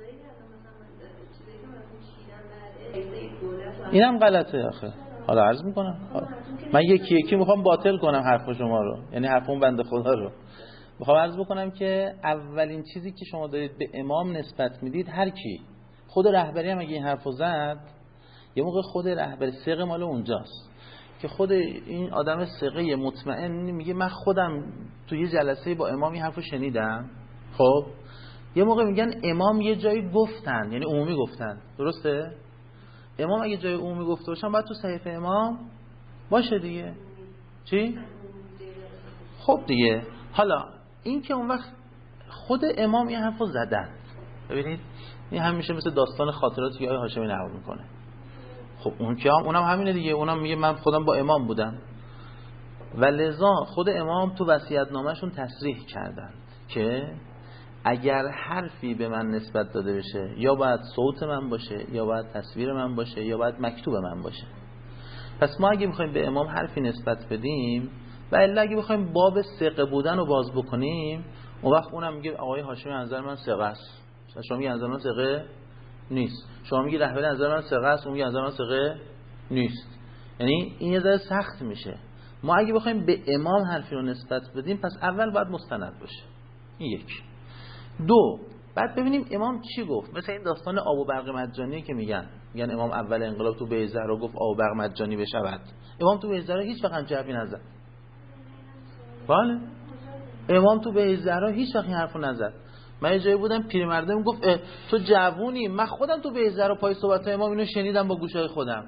اینم غلطه آخه. حالا عرض میکنم من یکی یکی میخوام باطل کنم حرف شما رو، یعنی حرف اون بنده خدا رو. میخوام عرض بکنم که اولین چیزی که شما دارید به امام نسبت میدید هر کی خود رهبری هم اگه این حرفو زد یه موقع خود رهبری ثقه مال اونجاست که خود این آدم ثقه مطمئن میگه من خودم تو یه جلسه با امام این حرفو شنیدم. خب یه موقع میگن امام یه جایی گفتن، یعنی عمومی گفتن، درسته؟ امام اگه جای عمومی گفته باشن باید تو صحیفه امام باشه دیگه. چی؟ خب دیگه حالا این که اون وقت خود امام این حرفو زدن، ببینید این همیشه مثل داستان خاطراتی که آقای هاشمی نقل میکنه. خب اون که هم اونم همینه دیگه، اونم میگه من خودم با امام بودم و لذا خود امام تو وصیت‌نامه‌شون تصریح کردن که اگر حرفی به من نسبت داده بشه یا باید صوت من باشه یا باید تصویر من باشه یا باید مکتوب من باشه. پس ما اگه میخوایم به امام حرفی نسبت بدیم و الا اگه بخوایم باب ثقه بودن رو باز بکنیم اون وقت اونم میگه آقای هاشمی از نظر من ثقه است، شما میگی از نظر من ثقه نیست، شما میگی رهبری از نظر من ثقه است، اون میگه از نظر من ثقه نیست. یعنی این یه ذره سخت میشه. ما اگه بخوایم به امام حرفی رو نسبت بدیم پس اول باید مستند باشه. این یک. دو، بعد ببینیم امام چی گفت. مثلا این داستان آب و برق مجانی که میگن میگن امام اول انقلاب تو بیت زهرا گفت آب و برق مجانی بشود. امام تو بیت زهرا هیچ وقت همچین حرفی نزد. بله امام تو بیت زهرا هیچ وقت این حرفو نزد. من یه جایی بودم پیرمردم گفت تو جوونی، من خودم تو بیت زهرا پای صحبت امام اینو شنیدم با گوشای خودم.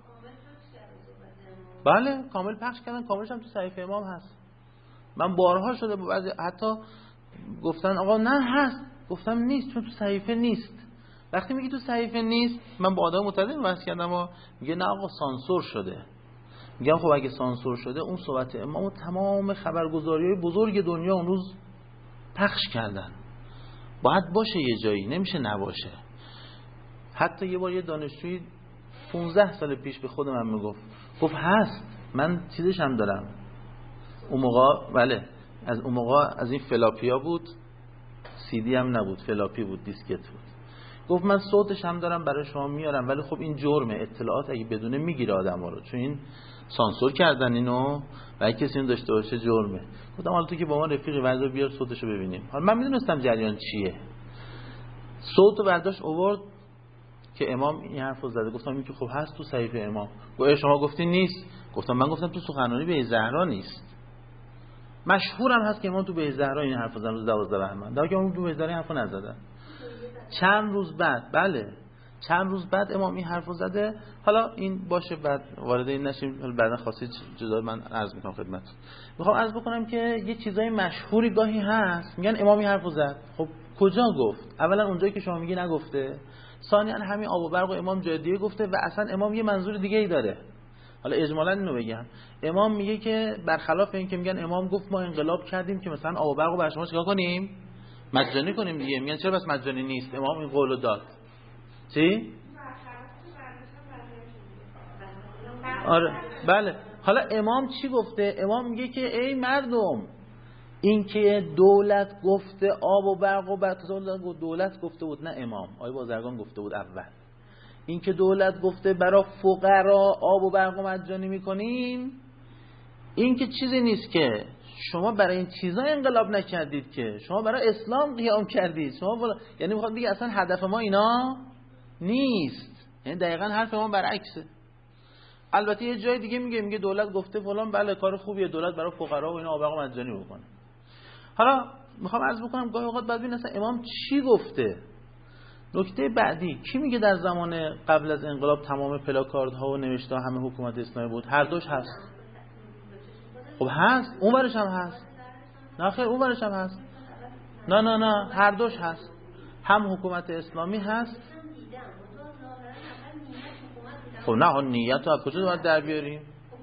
بله کامل پخش کردن، کاملش هم تو صحیفه امام هست. من بارها شده بعضی حتی گفتن آقا نه هست، گفتم نیست چون تو صحیفه نیست. وقتی میگی تو صحیفه نیست من با آدم متعدد بحث کردم و میگه نه آقا سانسور شده. میگم خب اگه سانسور شده اون صحبت امام و تمام خبرگزاری‌های بزرگ دنیا اون روز پخش کردن، باید باشه یه جایی، نمیشه نباشه. حتی یه بار یه دانشجوی پانزده سال پیش به خود من میگفت گفت هست، من چیزش هم دارم. اون موقع بله از اون موقع از این فلاپیا بود، سی دی هم نبود، فلاپی بود، دیسکت بود. گفت من صوتش هم دارم برای شما میارم ولی خب این جرمه، اطلاعات اگه بدونه میگیره آدم‌ها رو، چون این سانسور کردن اینو و اگه کسی اون داشته باشه جرمه. گفتم حالا تو که با ما رفیقی وردا بیار صوتشو ببینیم. حالا من میدونستم جریان چیه. صوتو برداشت آورد که امام این حرفو زده. گفتم این که خب هست تو صحیفه امام. گفت شما گفتین نیست. گفتم من گفتم تو سخنرانی به زهرا نیست. مشهورم هست که امام تو به زهرا این حرفو زدن روز دوازده بهمن. در که امام تو به زهرا این حرفو نزدن. چند روز بعد بله چند روز بعد امام این حرفو زده. حالا این باشه بعد وارد این نشیم، بعدا خاصی جدا من عرض میکنم خدمتتون. میخوام عرض بکنم که یه چیزای مشهوری گاهی هست میگن امام این حرفو زد. خب کجا گفت؟ اولا اونجایی که شما میگی نگفته، ثانیاً همین آب و برق و امام جای دیگه گفته و اصلا امام یه منظور دیگه ای داره. حالا اجمالاً اینو بگم، امام میگه که برخلاف این که میگن امام گفت ما انقلاب کردیم که مثلا آب و برق رو برای شما چیکار کنیم؟ مجانی کنیم دیگه. میگن چرا بس مجانی نیست؟ امام این قولو داد. چی؟ آره بله. حالا امام چی گفته؟ امام میگه که ای مردم، این که دولت گفته آب و برق و برق، دولت گفته بود نه امام، آقای بازرگان گفته بود اول. این که دولت گفته برای فقرا آب و برق و مجانی میکنیم، این که چیزی نیست که شما برای این چیزا انقلاب نکردید، که شما برای اسلام قیام کردید. شما بلا... یعنی میخواد بگه اصلا هدف ما اینا نیست. یعنی دقیقاً حرف ما برعکسه. البته یه جای دیگه میگه میگه دولت گفته فلان، بله کار خوبیه دولت برای فقرا و اینا آب و برق مجانی بکنه. حالا میخوام عرض بکنم گاهی اوقات بعد ببین اصلا امام چی گفته. نکته بعدی، کی میگه در زمان قبل از انقلاب تمام پلاکاردها و نوشته همه حکومت اسلامی بود؟ هر دوش هست. خب هست، اون ورش هم هست. نه خیر اون ورش هم هست. نه نه نه هر دوش هست. هم حکومت اسلامی هست. خب نه ها نیت رو از کجا باید در بیاریم؟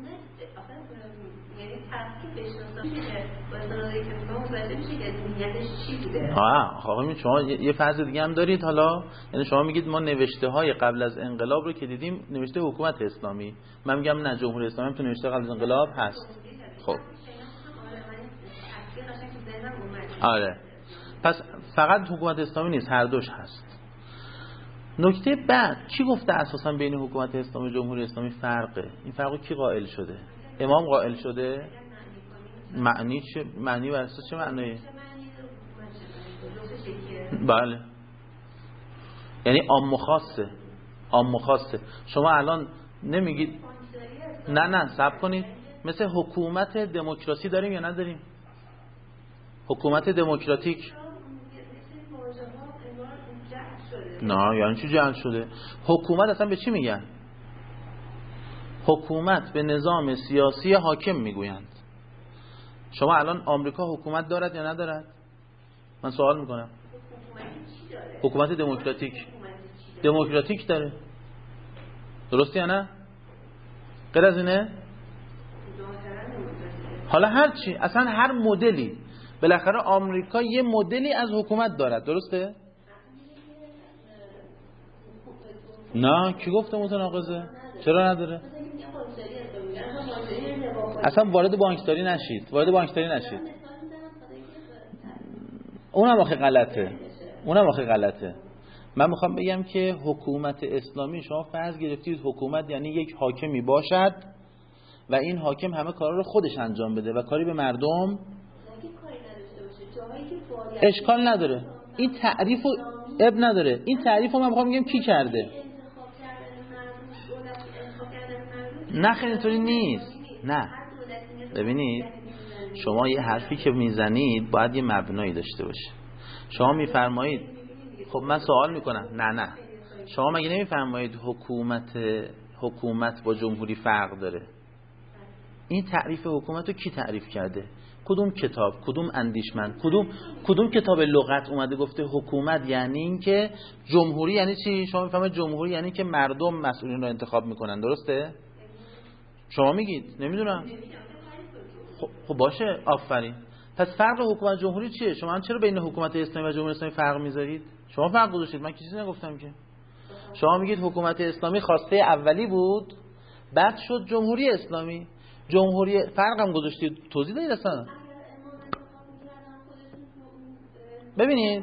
آه آقا شما یه فرض دیگه هم دارید. حالا یعنی شما میگید ما نوشته های قبل از انقلاب رو که دیدیم نوشته حکومت اسلامی، من میگم نه جمهوری اسلامی تو نوشته قبل از انقلاب هست. خب آره پس فقط حکومت اسلامی نیست، هر دوش هست. نکته بعد، کی گفته اساسا بین حکومت اسلامی و جمهوری اسلامی فرقه؟ این فرقو کی قائل شده؟ امام قائل شده؟ معنی چه؟ معنی بر اساس چه معنیه؟ بله یعنی عام و خاصه. عام و خاصه. شما الان نمیگید نه نه صبر کنید، مثل حکومت دموکراسی داریم یا نداریم؟ حکومت دموکراتیک نه یعنی چی جعل شده؟ حکومت اصلا به چی میگن؟ حکومت به نظام سیاسی حاکم میگویند. شما الان آمریکا حکومت دارد یا ندارد؟ من سوال میکنم. حکومت دموکراتیک دموکراتیک داره، درسته یا نه؟ غیر از اینه؟ حالا هر چی، اصلا هر مدلی، بالاخره آمریکا یه مدلی از حکومت دارد، درسته؟ نه کی گفته متناقضه؟ چرا نداره؟ اصلا وارد بانکداری نشید، وارد بانکداری نشید. اونم آخه غلطه، اونم آخه غلطه. من میخوام بگم که حکومت اسلامی شما فرض گرفتید حکومت یعنی یک حاکمی باشد و این حاکم همه کارا رو خودش انجام بده و کاری به مردم اشکال نداره. این تعریفو اب نداره. این تعریفو من میخوام بگم کی کرده. نه خیلی اینطوری نیست. نه ببینید شما یه حرفی که میزنید باید یه مبنایی داشته باشه. شما میفرمایید خب من سوال میکنم نه نه شما مگه نمیفرمایید حکومت حکومت با جمهوری فرق داره؟ این تعریف حکومت رو کی تعریف کرده؟ کدوم کتاب؟ کدوم اندیشمند؟ کدوم کدوم کتاب لغت اومده گفته حکومت یعنی این که جمهوری یعنی چی؟ شما میفهمید جمهوری یعنی که مردم مسئولین رو انتخاب میکنن، درسته؟ شما میگید نمیدونم. خب, خب باشه آفرین. پس فرق حکومت جمهوری چیه؟ شما چرا بین حکومت اسلامی و جمهوری اسلامی فرق میذارید؟ شما فرق گذاشتید، من چیزی نگفتم که. شما میگید حکومت اسلامی خواسته اولی بود بعد شد جمهوری اسلامی. جمهوری فرق هم گذاشتید، توضیح دادید اصلا. ببینید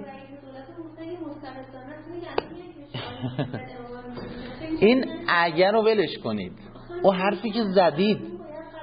این اگر رو ولش کنید، او حرفی که زدید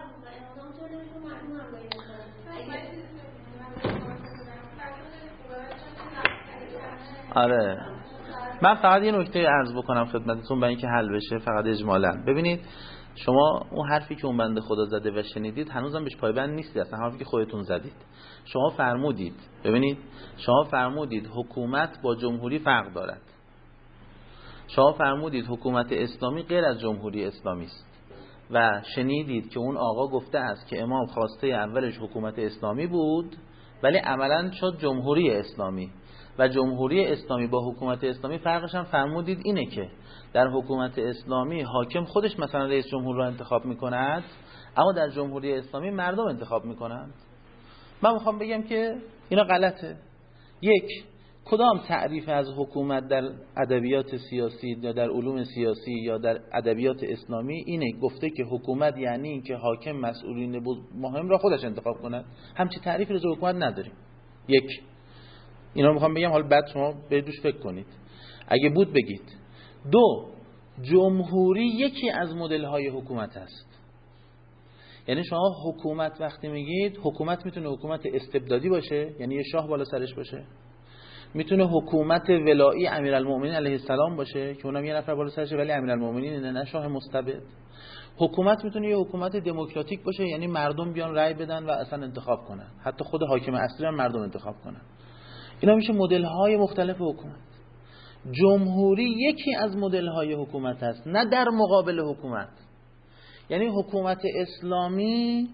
آره. من فقط یه نکته عرض بکنم خدمتتون برای اینکه حل بشه، فقط اجمالاً. ببینید شما اون حرفی که اون بنده خدا زده و شنیدید هنوزم بهش پایبند نیستید، اصلا حرفی که خودتون زدید. شما فرمودید، ببینید شما فرمودید حکومت با جمهوری فرق دارد. شما فرمودید حکومت اسلامی غیر از جمهوری اسلامی است و شنیدید که اون آقا گفته است که امام خواسته اولش حکومت اسلامی بود ولی عملاً شد جمهوری اسلامی. و جمهوری اسلامی با حکومت اسلامی فرقش هم فرمودید اینه که در حکومت اسلامی حاکم خودش مثلا رئیس جمهور رو انتخاب میکند، اما در جمهوری اسلامی مردم انتخاب میکنند. من میخوام بگم که اینا غلطه. یک، کدام تعریف از حکومت در ادبیات سیاسی یا در علوم سیاسی یا در ادبیات اسلامی اینه گفته که حکومت یعنی این که حاکم مسئولین مهم را خودش انتخاب کند؟ همچین تعریفی از حکومت نداریم. یک، اینا رو میخوام بگم، حالا بعد شما بهش فکر کنید اگه بود بگید. دو، جمهوری یکی از مدل های حکومت است. یعنی شما حکومت وقتی میگید، حکومت میتونه حکومت استبدادی باشه، یعنی یه شاه بالا سرش باشه، میتونه حکومت ولایی امیرالمومنین علیه السلام باشه که اونم یه نفر بالا سرشه ولی امیرالمومنین نه شاه مستبد. حکومت میتونه یه حکومت دموکراتیک باشه، یعنی مردم بیان رأی بدن و اصلا انتخاب کنن، حتی خود حاکم اصلی هم مردم انتخاب کنن. اینا میشه مدل های مختلف حکومت. جمهوری یکی از مدل های حکومت است، نه در مقابل حکومت. یعنی حکومت اسلامی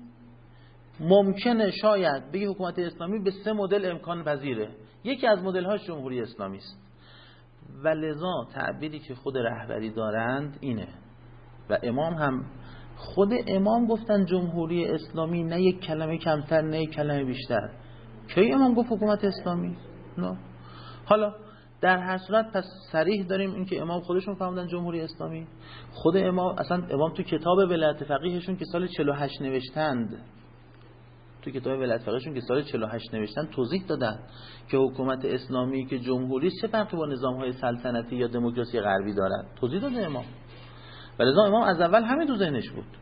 ممکنه شاید بگی حکومت اسلامی به سه مدل امکان پذیره، یکی از مدل هاش جمهوری اسلامی است. و لذا تعبیری که خود رهبری دارند اینه و امام هم خود امام گفتن جمهوری اسلامی، نه یک کلمه کمتر نه یک کلمه بیشتر. کی امام گفت حکومت اسلامی؟ نه. حالا در هر صورت پس صریح داریم این که امام خودشون فهمیدن جمهوری اسلامی. خود امام اصلا امام تو کتاب ولایت فقیهشون که سال چهل و هشت نوشتند، تو کتاب ولایت فقیهشون که سال چهل و هشت نوشتن توضیح دادن که حکومت اسلامی که جمهوری چه فرقی با نظام‌های سلطنتی یا دموکراسی غربی دارد. توضیح داده امام. ولذا امام از اول همین تو ذهنش بود.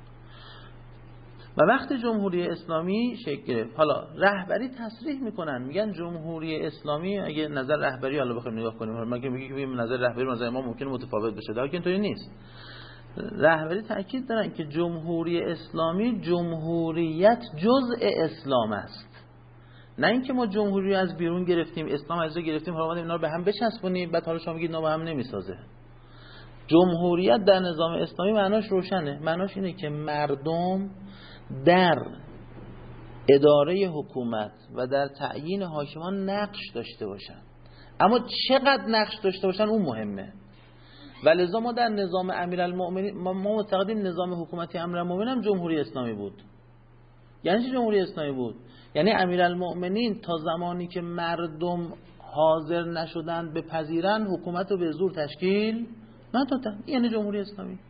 و وقتی جمهوری اسلامی شکل گرفت، حالا رهبری تصریح میکنن، میگن جمهوری اسلامی، اگه نظر رهبری حالا بخوایم نگاه کنیم، حالا مگه میگه که نظر رهبری و نظر امام ممکنه متفاوت بشه، در حالی که اینطوری نیست. رهبری تاکید دارن که جمهوری اسلامی جمهوریت جزء اسلام است، نه اینکه ما جمهوری از بیرون گرفتیم، اسلام از اون گرفتیم، حالا اومدیم اینا رو به هم بچسبونیم، بعد حالا شما میگید اینا با هم نمیسازه. جمهوریت در نظام اسلامی معناش روشنه، معناش اینه که مردم در اداره حکومت و در تعیین حاکمان نقش داشته باشن، اما چقدر نقش داشته باشن اون مهمه. ولذا ما در نظام امیرالمومنین ما معتقدیم نظام حکومتی امیرالمومنین هم جمهوری اسلامی بود. یعنی چه جمهوری اسلامی بود؟ یعنی امیرالمومنین تا زمانی که مردم حاضر نشدن بپذیرن حکومت رو به زور تشکیل ندادن، یعنی جمهوری اسلامی.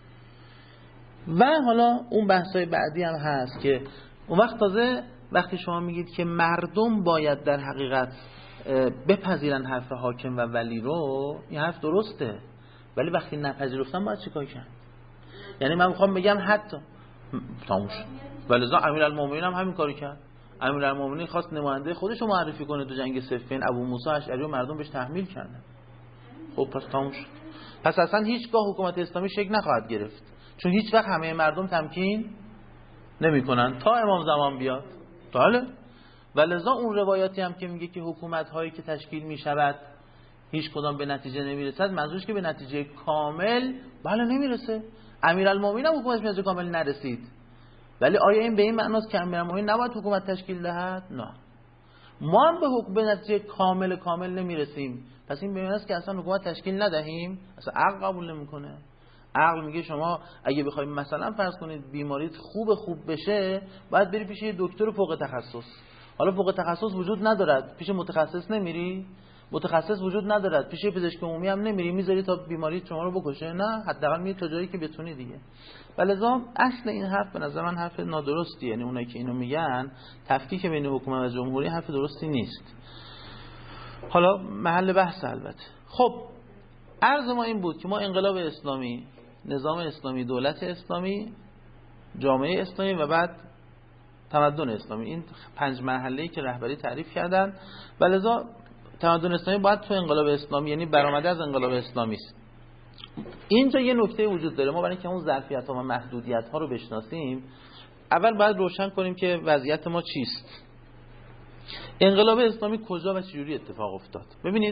و حالا اون بحثای بعدی هم هست که اون وقت تازه وقتی شما میگید که مردم باید در حقیقت بپذیرن حرف حاکم و ولی رو، این حرف درسته، ولی وقتی نپذیرفتن باید چیکار کرد؟ یعنی من میخوام بگم حتی تموش. ولذا امیرالمومنین هم همین کاری کرد. امیرالمومنین خواست نماینده خودش رو معرفی کنه تو جنگ صفین، ابو موسی اشعری و مردم بهش تحمیل کردن. خب پس تموش. پس اصلا هیچگاه حکومت اسلامی شکل نخواهد گرفت، چون هیچ وقت همه مردم تمکین نمی‌کنن تا امام زمان بیاد. بله. ولذا اون روایاتی هم که میگه که حکومت هایی که تشکیل میشود هیچ کدام به نتیجه نمیرسد، منظورش که به نتیجه کامل بله نمیرسه. امیرالمومنین هم حکومت به نتیجه کامل نرسید، ولی آیا این به این معناست که امیرالمومنین نباید حکومت تشکیل دهد؟ نه. ما هم به حکومت به نتیجه کامل کامل نمیرسیم، پس این به معنی است که اصلا حکومت تشکیل ندهیم. اصلا عقل قبول نمیکنه. عقل میگه شما اگه بخواید مثلا فرض کنید بیماریت خوب خوب بشه، باید بری پیش یه دکتر فوق تخصص. حالا فوق تخصص وجود ندارد، پیش متخصص نمیری؟ متخصص وجود ندارد، پیش پزشک عمومی هم نمیری، میذاری تا بیماری شما رو بکشه؟ نه، حداقل میری تا جایی که بتونی دیگه. ولذا اصل این حرف به نظر من حرف نادرستیه. یعنی اونایی که اینو میگن تفکیک بین حکومت و جمهوری حرف درستی نیست. حالا محل بحث البته. خب عرض ما این بود که ما انقلاب اسلامی، نظام اسلامی، دولت اسلامی، جامعه اسلامی و بعد تمدن اسلامی، این پنج مرحله‌ای که رهبری تعریف کردن. ولذا تمدن اسلامی باید تو انقلاب اسلامی، یعنی برآمده از انقلاب اسلامی است. اینجا یه نکته وجود داره. ما برای اینکه اون ظرفیت‌ها و محدودیت‌ها رو بشناسیم، اول باید روشن کنیم که وضعیت ما چیست. انقلاب اسلامی کجا و چجوری اتفاق افتاد؟ ببینید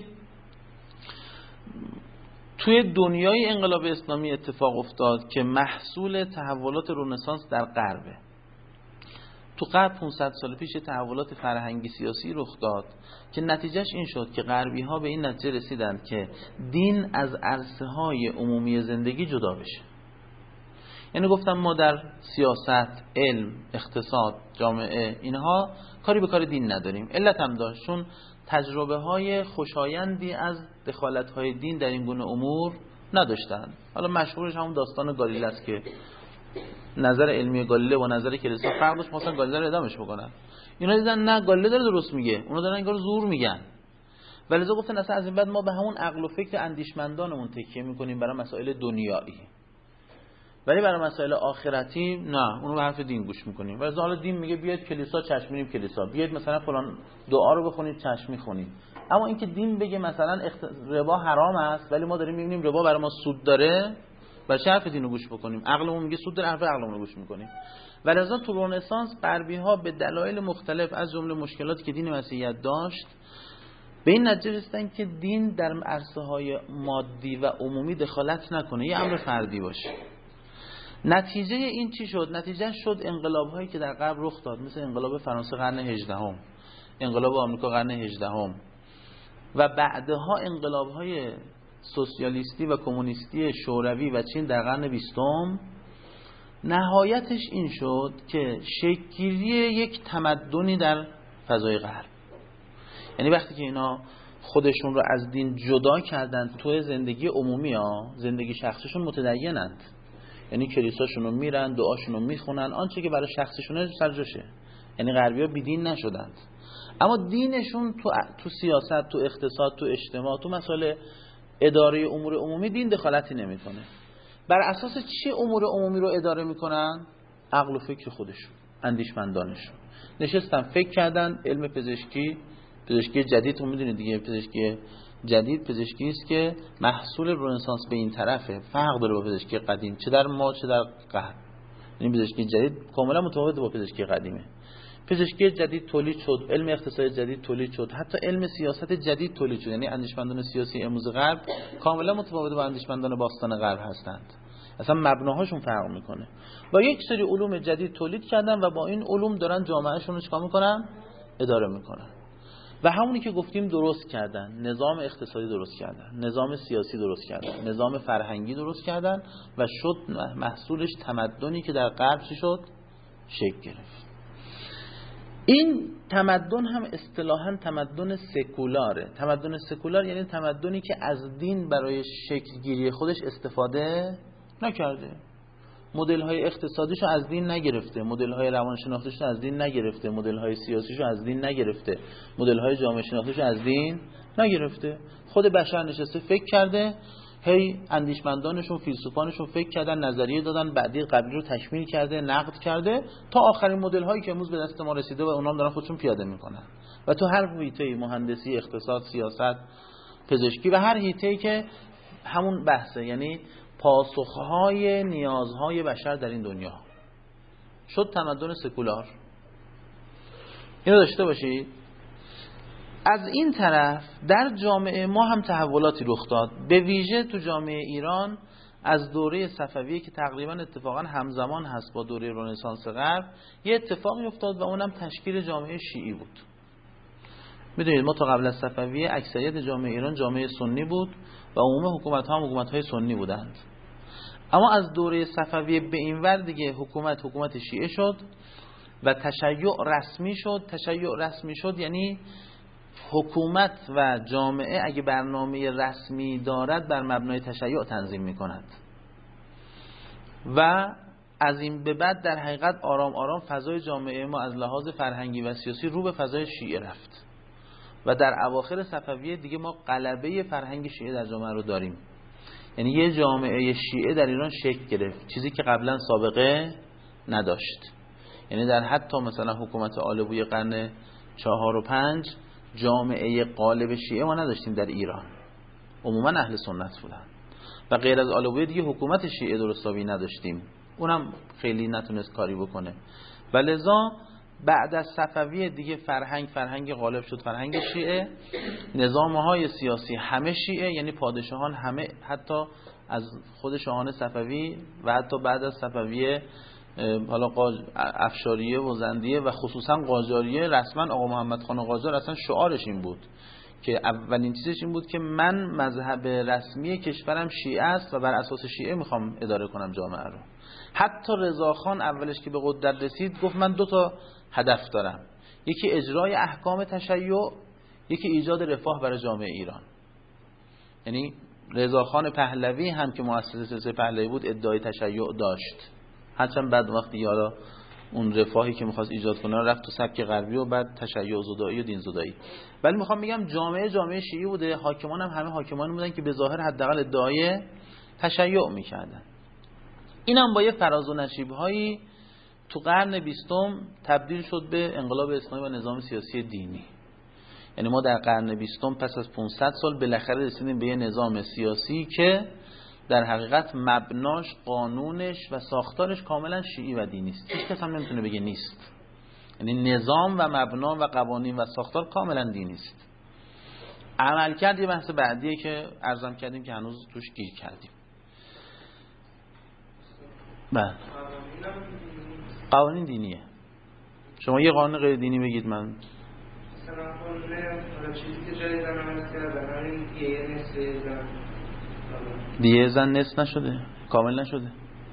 توی دنیای انقلاب اسلامی اتفاق افتاد که محصول تحولات رنسانس در غربه. تو غرب پانصد سال پیش تحولات فرهنگی سیاسی رخ داد که نتیجهش این شد که غربی ها به این نتیجه رسیدند که دین از عرصه های عمومی زندگی جدا بشه. یعنی گفتم ما در سیاست، علم، اقتصاد، جامعه اینها کاری به کار دین نداریم. علت هم داشت، چون تجربه های خوشایندی از دخالت های دین در این گونه امور نداشتن. حالا مشهورش همون داستان گالیله است که نظر علمی گالیله و نظر کلیسا فرق داشت، مثلا گالیله رو اعدامش بکنن. اینا دیدن نه گالیله داره درست میگه، اونا دارن این کارو زور میگن. ولذا گفتن اصلا از این بعد ما به همون عقل و فکر اندیشمندانمون تکیه میکنیم برای مسائل دنیایی، ولی برای مسائل آخرتی نه، اونو به حرف دین گوش میکنیم. ولذا حالا دین میگه بیاید کلیسا، چشم میریم کلیسا، بیاید مثلا فلان دعا رو بخونید، چشم میخونیم. اما اینکه دین بگه مثلا اخت... ربا حرام است ولی ما داریم میبینیم ربا برای ما سود داره، برای چه حرف دینو گوش بکنیم؟ عقلمون میگه سود داره، حرف عقلمون رو گوش میکنیم. ولذا تو رنسانس غربی ها به دلایل مختلف از جمله مشکلاتی که دین مسیحیت داشت به این نتیجه رسیدن که دین در عرصه های مادی و عمومی دخالت نکنه، یه امر فردی باشه. نتیجه این چی شد؟ نتیجه شد انقلاب هایی که در غرب رخ داد، مثل انقلاب فرانسه قرن هجدهم، انقلاب آمریکا قرن هجدهم و بعدها انقلاب های سوسیالیستی و کمونیستی شوروی و چین در قرن بیستم. نهایتش این شد که شکل‌گیری یک تمدنی در فضای غرب. یعنی وقتی که اینا خودشون رو از دین جدا کردن، تو زندگی عمومی ها زندگی شخصیشون متدینند، یعنی کلیساشون رو میرن، دعاشون رو میخونن، آنچه که برای شخصیشونه سرجاشه. یعنی غربی ها بیدین نشدند، اما دینشون تو تو سیاست، تو اقتصاد، تو اجتماع، تو مسائل اداره امور عمومی دین دخالتی نمیکنه. بر اساس چه امور عمومی رو اداره میکنن؟ عقل و فکر خودشون، اندیشمندانشون نشستن فکر کردن. علم پزشکی، پزشکی جدید رو میدونید دیگه، پزشکی جدید پزشکی است که محصول رنسانس به این طرفه، فرق داره با پزشکی قدیم، چه در ما چه در غرب. این پزشکی جدید کاملا متفاوت با پزشکی قدیمه. پزشکی جدید تولید شد، علم اقتصاد جدید تولید شد، حتی علم سیاست جدید تولید شد. یعنی اندیشمندان سیاسی امروز غرب کاملا متفاوت با اندیشمندان باستان غرب هستند، اصلا مبناهاشون فرق میکنه. و یک سری علوم جدید تولید کردن و با این علوم دارن جامعهشون رو چیکار میکنن؟ اداره میکنن. و همونی که گفتیم درست کردن، نظام اقتصادی درست کردن، نظام سیاسی درست کردن، نظام فرهنگی درست کردن و شد محصولش تمدنی که در غرب چی شد؟ شکل گرفت. این تمدن هم اصطلاحاً تمدن سکولاره. تمدن سکولار یعنی تمدنی که از دین برای شکل گیری خودش استفاده نکرده. مدل های اقتصادیشو از دین نگرفته، مدل های روانشناختیشو از دین نگرفته، مدل های سیاسیشو از دین نگرفته، مدل های جامعه شناختیشو از دین نگرفته. خود بشر نشسته فکر کرده، هی اندیشمندانشون، فیلسوفانشون فکر کردن، نظریه دادن، بعدی قبلی رو تکمیل کرده، نقد کرده تا آخرین مدل هایی که امروز به دست ما رسیده و اونام دارن خودشون پیاده میکنن. و تو هر حیطه‌ای، مهندسی، اقتصاد، سیاست، پزشکی و هر حیطه‌ای که همون بحثه، یعنی پاسخهای نیازهای بشر در این دنیا، شد تمدن سکولار. اینو داشته باشید. از این طرف در جامعه ما هم تحولاتی رخ داد، به ویژه تو جامعه ایران از دوره صفویه که تقریبا اتفاقا همزمان هست با دوره رنسانس غرب، یه اتفاقی افتاد و اونم تشکیل جامعه شیعی بود. میدونید ما تا قبل از صفویه اکثریت جامعه ایران جامعه سنی بود و عموم حکومت ها هم حکومت های سنی بودند. اما از دوره صفویه به این ور دیگه حکومت حکومت شیعه شد و تشیع رسمی شد. تشیع رسمی شد یعنی حکومت و جامعه اگه برنامه رسمی دارد بر مبنای تشیع تنظیم می کند و از این به بعد در حقیقت آرام آرام فضای جامعه ما از لحاظ فرهنگی و سیاسی رو به فضای شیعه رفت و در اواخر صفویه دیگه ما غلبه فرهنگ شیعه در جامعه رو داریم. یعنی یه جامعه شیعه در ایران شکل گرفت، چیزی که قبلا سابقه نداشت. یعنی در حتی مثلا حکومت آلبوی قرن چهار و پنج جامعه غالب شیعه ما نداشتیم در ایران، عموما اهل سنت بودن و غیر از آلبوی دیگه حکومت شیعه درستابی نداشتیم، اونم خیلی نتونست کاری بکنه. و لذا بعد از صفویه دیگه فرهنگ فرهنگ غالب شد، فرهنگ شیعه. نظام‌های سیاسی همه شیعه، یعنی پادشاهان همه، حتی از خود شاهان صفوی و حتی بعد از صفویه حالا افشاریه و زندیه و خصوصا قاجاریه، رسما آقا محمد خان قاجار اصلا شعارش این بود که اولین چیزش این بود که من مذهب رسمی کشورم شیعه است و بر اساس شیعه میخوام اداره کنم جامعه رو. حتی رضاخان اولش که به قدرت رسید گفت من دو تا هدف دارم، یکی اجرای احکام تشیع، یکی ایجاد رفاه برای جامعه ایران. یعنی رضاخان پهلوی هم که مؤسس سلسله پهلوی بود ادعای تشیع داشت، هرچند بعد وقتی یالا اون رفاهی که می‌خواست ایجاد کنه رفت تو سبک غربی و بعد تشیع زدایی و دین زدایی. ولی میخوام بگم جامعه جامعه شیعی بوده، حاکمان هم همه حاکمان بودن که به ظاهر حداقل ادعای تشیع میکردن. اینم با یه فراز و نشیب‌هایی تو قرن بیستم تبدیل شد به انقلاب اسلامی و نظام سیاسی دینی. یعنی ما در قرن بیستم پس از پانصد سال بالاخره رسیدیم به یه نظام سیاسی که در حقیقت مبناش، قانونش و ساختارش کاملا شیعی و دینی است. هیچ کس هم نمیتونه بگه نیست. یعنی نظام و مبنا و قوانین و ساختار کاملا دینی است. عملکرد یه بحث بعدیه که عرضم کردیم که هنوز توش گیر کردیم. بله. قوانین دینیه. شما یه قانون غیر دینی بگید من. مثلا قانون چیزی که جای زن عمل کردن همین دیه نصف زن. دیه زن نصف نشده؟ کامل نشده؟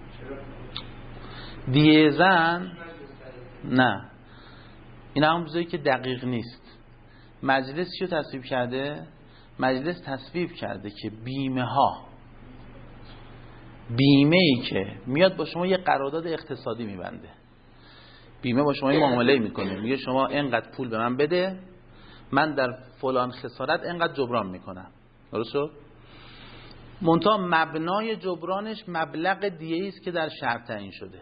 دیه زن نه. این هم چیزی که دقیق نیست. مجلس چیو تصویب کرده؟ مجلس تصویب کرده که بیمه ها، بیمه ای که میاد با شما یه قرارداد اقتصادی میبنده، بیمه با شما یه معامله میکنه، میگه شما اینقدر پول به من بده، من در فلان خسارت اینقدر جبران میکنم. درست شد؟ منتها مبنای جبرانش مبلغ دیه‌ای است که در شرط تعیین شده.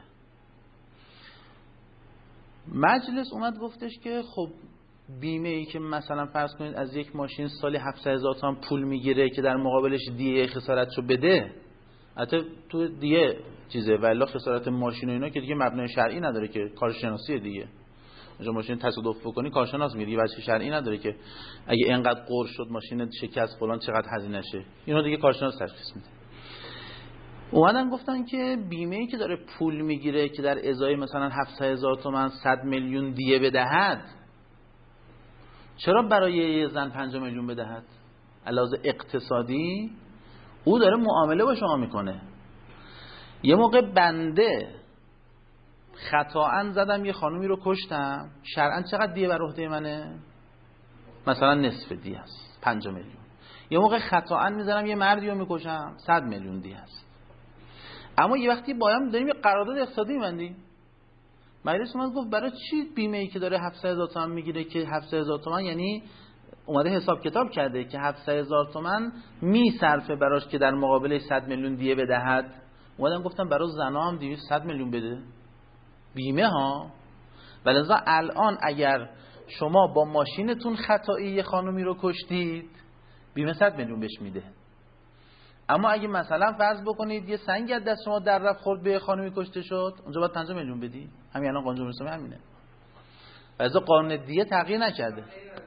مجلس اومد گفتش که خب بیمه ای که مثلا فرض کنید از یک ماشین سالی هفتصد هزار تومان پول میگیره که در مقابلش دیه خسارتشو بده، البته تو دیه چیزه، ولی خسارت ماشین و اینا که دیگه مبنای شرعی نداره که کارشناسیه دیگه. اونجا ماشین تصادف بکنی کارشناس میگه، وجه شرعی نداره که اگه اینقدر قرض شد ماشین شکست فلان چقدر هزینه شه، اینو دیگه کارشناس تشخیص میده. اومدن گفتن که بیمه ای که داره پول میگیره که در ازای مثلا هفتصد هزار تومان صد میلیون دیه بدهد، چرا برای یه زن پنج میلیون بدهد؟ علاوه اقتصادی او داره معامله با شما میکنه. یه موقع بنده خطااً زدم یه خانومی رو کشتم، شرعاً چقدر دیه بر عهده منه؟ مثلا نصف دیه است، پنج میلیون. یه موقع خطااً میذارم یه مردی رو میکشم، صد میلیون دیه است. اما یه وقتی بایم داریم یه قرارداد اقتصادی می‌بندیم. مجلس اومد گفت برای چی بیمه ای که داره هفتصد هزار تومان میگیره که هفتصد هزار تومان یعنی اومده حساب کتاب کرده که هفتصد هزار تومان میصرفه براش که در مقابل صد میلیون دیه بدهد. اومدن گفتم برای زنا هم دویست صد میلیون بده بیمه ها. ولذا الان اگر شما با ماشینتون خطایی یه خانومی رو کشتید، بیمه صد میلیون بهش میده. اما اگه مثلا فرض بکنید یه سنگ از دست شما در رفت خورد به خانومی کشته شد، اونجا باید پنج میلیون بدی. همین الان قانون جمهوری اسلامی همینه. ولذا قانون دیه تغییر نکرده.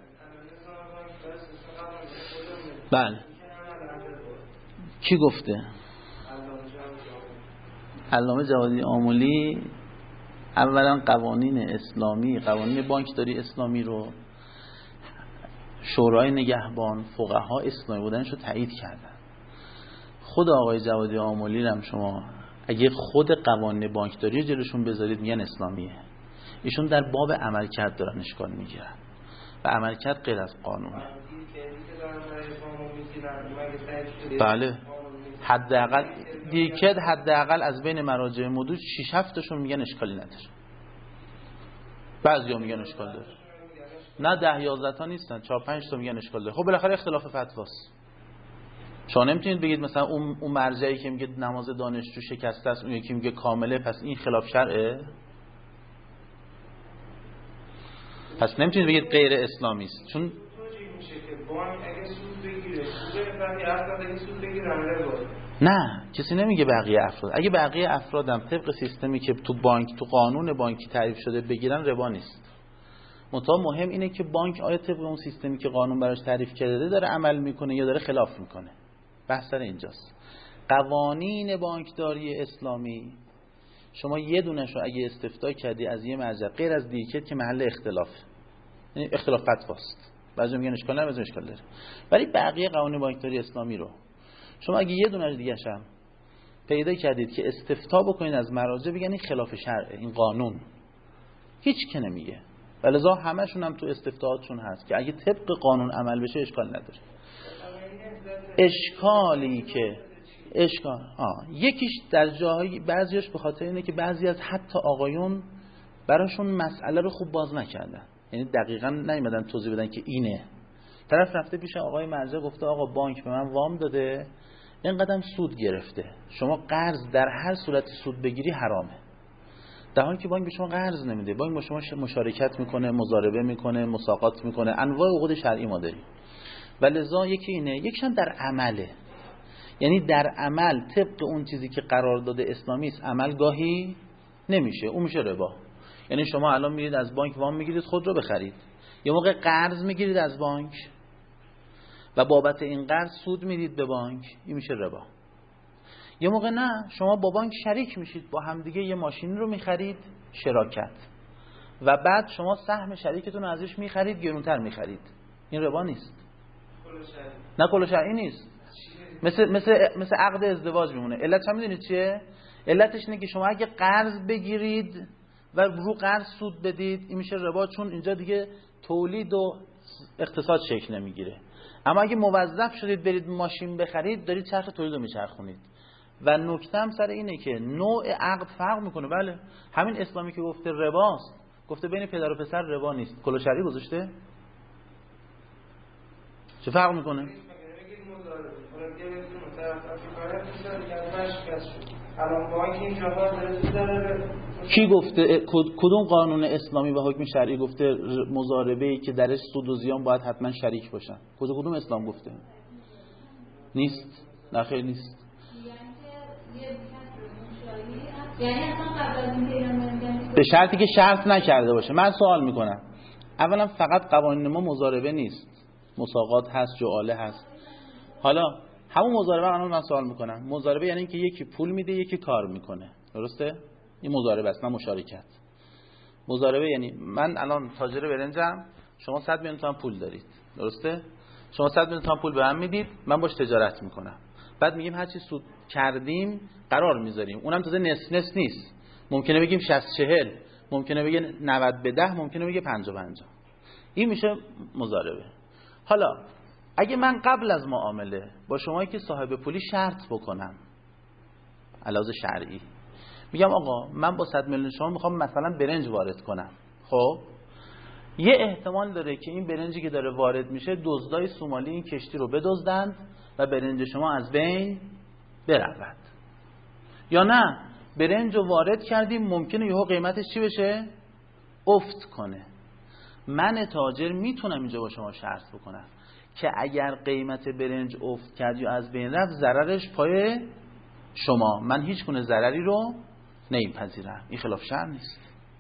بله. کی گفته؟ علامه جوادی آملی اولا قوانین اسلامی، قوانین بانکداری اسلامی رو شورای نگهبان، فقها اسلامی بودنش رو تایید کردن. خود آقای جوادی آملی هم شما اگه خود قوانین بانکداری جلوشون بذارید میگن اسلامیه. ایشون در باب عملکرد دارن اشکال میگیرن و عملکرد غیر از قانونه. بله. حداقل دیکد حداقل از بین مراجع مدود شش هفت تاشون میگن اشکالی نداره. بعضیا میگن اشکال داره. نه ده یازده تا نیستن، چهار پنج تا میگن اشکال داره. خب بالاخره اختلاف فتواست. شما نمیتونید بگید مثلا اون اون مرجعی که میگه نماز دانشجو شکسته است، اون یکی میگه کامله، پس این خلاف شرعه. پس نمیتونید بگید غیر اسلامی است، چون نه کسی نمیگه بقیه افراد. اگه بقیه افرادم طبق سیستمی که تو بانک تو قانون بانکی تعریف شده بگیرن ربا نیست. منتها مهم اینه که بانک آیا طبق اون سیستمی که قانون براش تعریف کرده داره عمل میکنه یا داره خلاف میکنه. بحث سر اینجاست. قوانین بانکداری اسلامی شما یه دونش رو اگه استفتاء کردی از یه مرجع غیر از دیکت که محل اختلاف، یعنی اختلاف فتواست، بعضی میگن اشکال نداره، بعضی اشکال داره، ولی بقیه قوانین بانکداری اسلامی رو شما اگه یه دونه دیگه هم پیدا کردید که استفتاء بکنید از مراجع بگن این خلاف شرعه، این قانون، هیچ که نمیگه، ولذا همشون هم تو استفتاءاتشون هست که اگه طبق قانون عمل بشه اشکال نداره. اشکالی که اشکال آه یکیش در جاهای بعضیش به خاطر اینه که بعضی از حتی آقایون براشون مسئله رو خوب باز نکردن، یعنی دقیقاً نیومدن توضیح بدن که اینه. طرف رفته پیش آقای مرجع گفته آقا بانک به من وام داده اینقدر سود گرفته، شما قرض در هر صورت سود بگیری حرامه، در حالی که بانک به شما قرض نمیده، بانک با شما مشارکت میکنه، مضاربه میکنه، مساقات میکنه، انواع عقود شرعی ما داریم. ولذا یکی اینه، یکیش هم در عمله، یعنی در عمل طبق اون چیزی که قرارداد اسلامی است عمل گاهی نمیشه، اون میشه ربا. یعنی شما الان میرید از بانک وام میگیرید خود رو بخرید، یه موقع قرض میگیرید از بانک و بابت این قرض سود میدید به بانک، این میشه ربا. یه موقع نه، شما با بانک شریک میشید، با همدیگه یه ماشین رو میخرید، شراکت، و بعد شما سهم شریکتون رو ازش میخرید، گرونتر میخرید، این ربا نیست. نه کل شرعی نیست، مثل مثل مثل عقد ازدواج میمونه. علتش هم میدونید چیه؟ علتش اینه که شما اگه قرض بگیرید و رو قرض سود بدید، این میشه ربا، چون اینجا دیگه تولید و اقتصاد شکل نمیگیره. اما اگه موظف شدید برید ماشین بخرید، دارید چرخ تولید رو میچرخونید. و نکته هم سر اینه که نوع عقد فرق میکنه. بله همین اسلامی که گفته رباست، گفته بین پدر و پسر ربا نیست، کل شرعی گذاشته، چه فرق میکنه؟ کی گفته کدوم قانون اسلامی و حکم شرعی گفته مضاربه‌ای که درش سود و زیان باید حتما شریک باشن؟ کدوم کدوم اسلام گفته؟ نیست، نه خیر نیست. به شرطی که شرط نکرده باشه. من سوال میکنم، اولا فقط قوانین ما مضاربه نیست، مساقات هست، جعاله هست. حالا همون مضاربه الان من سوال میکنم، مضاربه یعنی اینکه یکی پول میده یکی کار میکنه، درسته؟ این مضاربه است، نه مشارکت. مضاربه یعنی من الان تاجر برنجم، شما صد میلیون تومان پول دارید، درسته؟ شما صد میلیون تومان پول به من میدید، من باش تجارت میکنم، بعد میگیم هر چی سود کردیم قرار میذاریم، اونم تازه نصف نصف نیست، ممکنه بگیم شصت چهل، ممکنه بگه نود به ده، ممکنه بگه پنجاه پنجاه. این میشه مضاربه. حالا اگه من قبل از معامله با شما که صاحب پولی شرط بکنم علاوه شرعی، میگم آقا من با صد میلیون شما میخوام مثلا برنج وارد کنم، خب یه احتمال داره که این برنجی که داره وارد میشه دزدای سومالی این کشتی رو بدزدند و برنج شما از بین برود، یا نه برنج رو وارد کردیم ممکنه یهو قیمتش چی بشه؟ افت کنه. من تاجر میتونم اینجا با شما شرط بکنم که اگر قیمت برنج افت کرد یا از بین رفت ضررش پای شما، من هیچ گونه ضرری رو نمیپذیرم، این خلاف شرع نیست.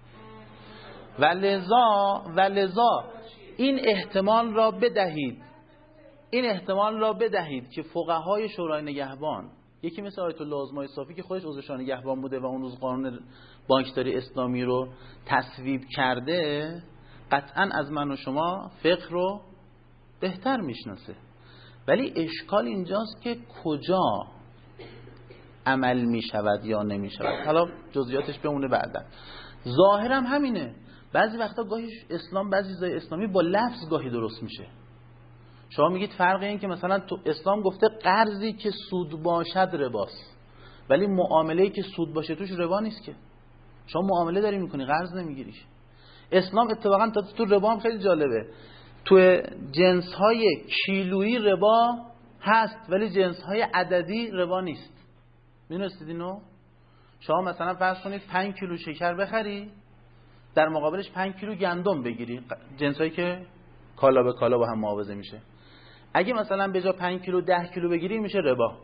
ولذا ولذا این احتمال را بدهید این احتمال را بدهید که فقهای شورای نگهبان، یکی مثل آیت الله عظمای صافی که خودش عضو شورای نگهبان بوده و اون روز قانون بانکداری اسلامی رو تصویب کرده، قطعا از من و شما فقه رو بهتر میشناسه. ولی اشکال اینجاست که کجا عمل میشود یا نمیشود. حالا جزئیاتش بمونه بعدا. ظاهرم همینه. بعضی وقتا گاهی اسلام، بعضی چیزای اسلامی با لفظ گاهی درست میشه. شما میگید فرق این که مثلا تو اسلام گفته قرضی که سود باشد رباست، ولی معامله‌ای که سود باشه توش ربا نیست که. شما معامله داری میکنی، قرض نمیگیریش. اسلام اتفاقا تا تو ربا هم خیلی جالبه، تو جنس‌های کیلویی ربا هست ولی جنس‌های عددی ربا نیست. می‌دونستید اینو؟ شما مثلا فرض کنید پنج کیلو شکر بخری، در مقابلش پنج کیلو گندم بگیری، جنسایی که کالا به کالا با هم معاوضه میشه. اگه مثلا به جا پنج کیلو ده کیلو بگیری میشه ربا.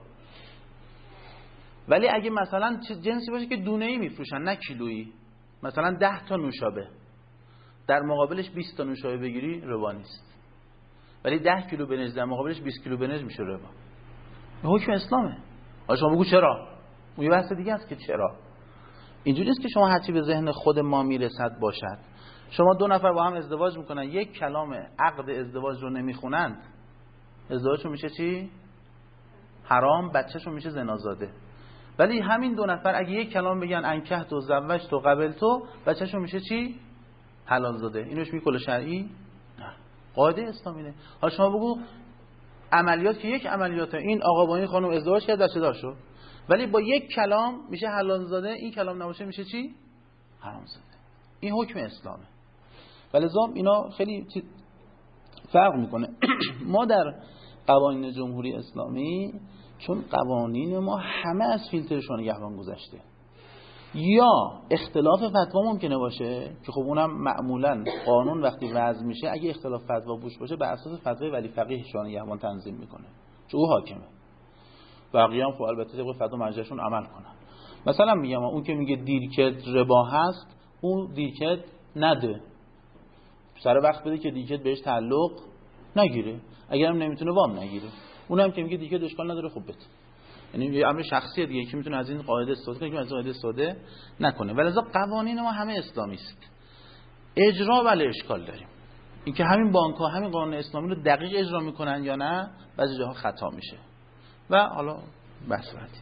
ولی اگه مثلا جنسی باشه که دونه‌ای میفروشن نه کیلویی، مثلا ده تا نوشابه، در مقابلش بیست تا نوشابه بگیری ربا نیست. ولی ده کیلو برنج در مقابلش بیست کیلو برنج میشه ربا. حکم اسلامه. حالا شما بگو چرا؟ اون یه بحث دیگه است که چرا. اینجوری نیست که شما هرچی به ذهن خود ما میرسد باشد. شما دو نفر با هم ازدواج میکنن، یک کلام عقد ازدواج رو نمیخونند، ازدواجشون میشه چی؟ حرام، بچه‌شون میشه زنازاده. ولی همین دو نفر اگه یک کلام بگن انکه تو زوج تو قبل تو، بچه‌شون میشه چی؟ حلال زاده. اینوش میگه کل شرعی؟ نه، قاعده اسلامی نه. حالا شما بگو عملیات که یک عملیاته، این آقا با این خانم ازدواج کرد بچه دار شد، ولی با یک کلام میشه حلال زاده، این کلام نباشه میشه چی؟ حرام زاده. این حکم اسلامه. ولی زام اینا خیلی فرق میکنه. ما در قوانین جمهوری اسلامی چون قوانین ما همه از فیلترشون نگهبان گذشته، یا اختلاف فتوا ممکنه باشه که خب اونم معمولا قانون وقتی وضع میشه اگه اختلاف فتوا بوش باشه بر اساس فتوای ولی فقیه شورای نگهبان تنظیم میکنه چون او حاکمه، بقیه هم خب البته طبق فتوا مرجعشون عمل کنن. مثلا میگم اون که میگه دیرکت ربا هست، اون دیرکت نده، سر وقت بده که دیرکت بهش تعلق نگیره، اگرم نمیتونه وام نگیره. اونم که میگه دیرکت اشکال نداره خوب بده، یعنی یه امر شخصیه دیگه که میتونه از این قاعده استفاده کنه که از قاعده استفاده نکنه. ولی از قوانین ما همه اسلامی است. اجرا ولی اشکال داریم، اینکه همین بانک ها همین قانون اسلامی رو دقیق اجرا میکنن یا نه، بعضی جاها خطا میشه و حالا بحث بعدی.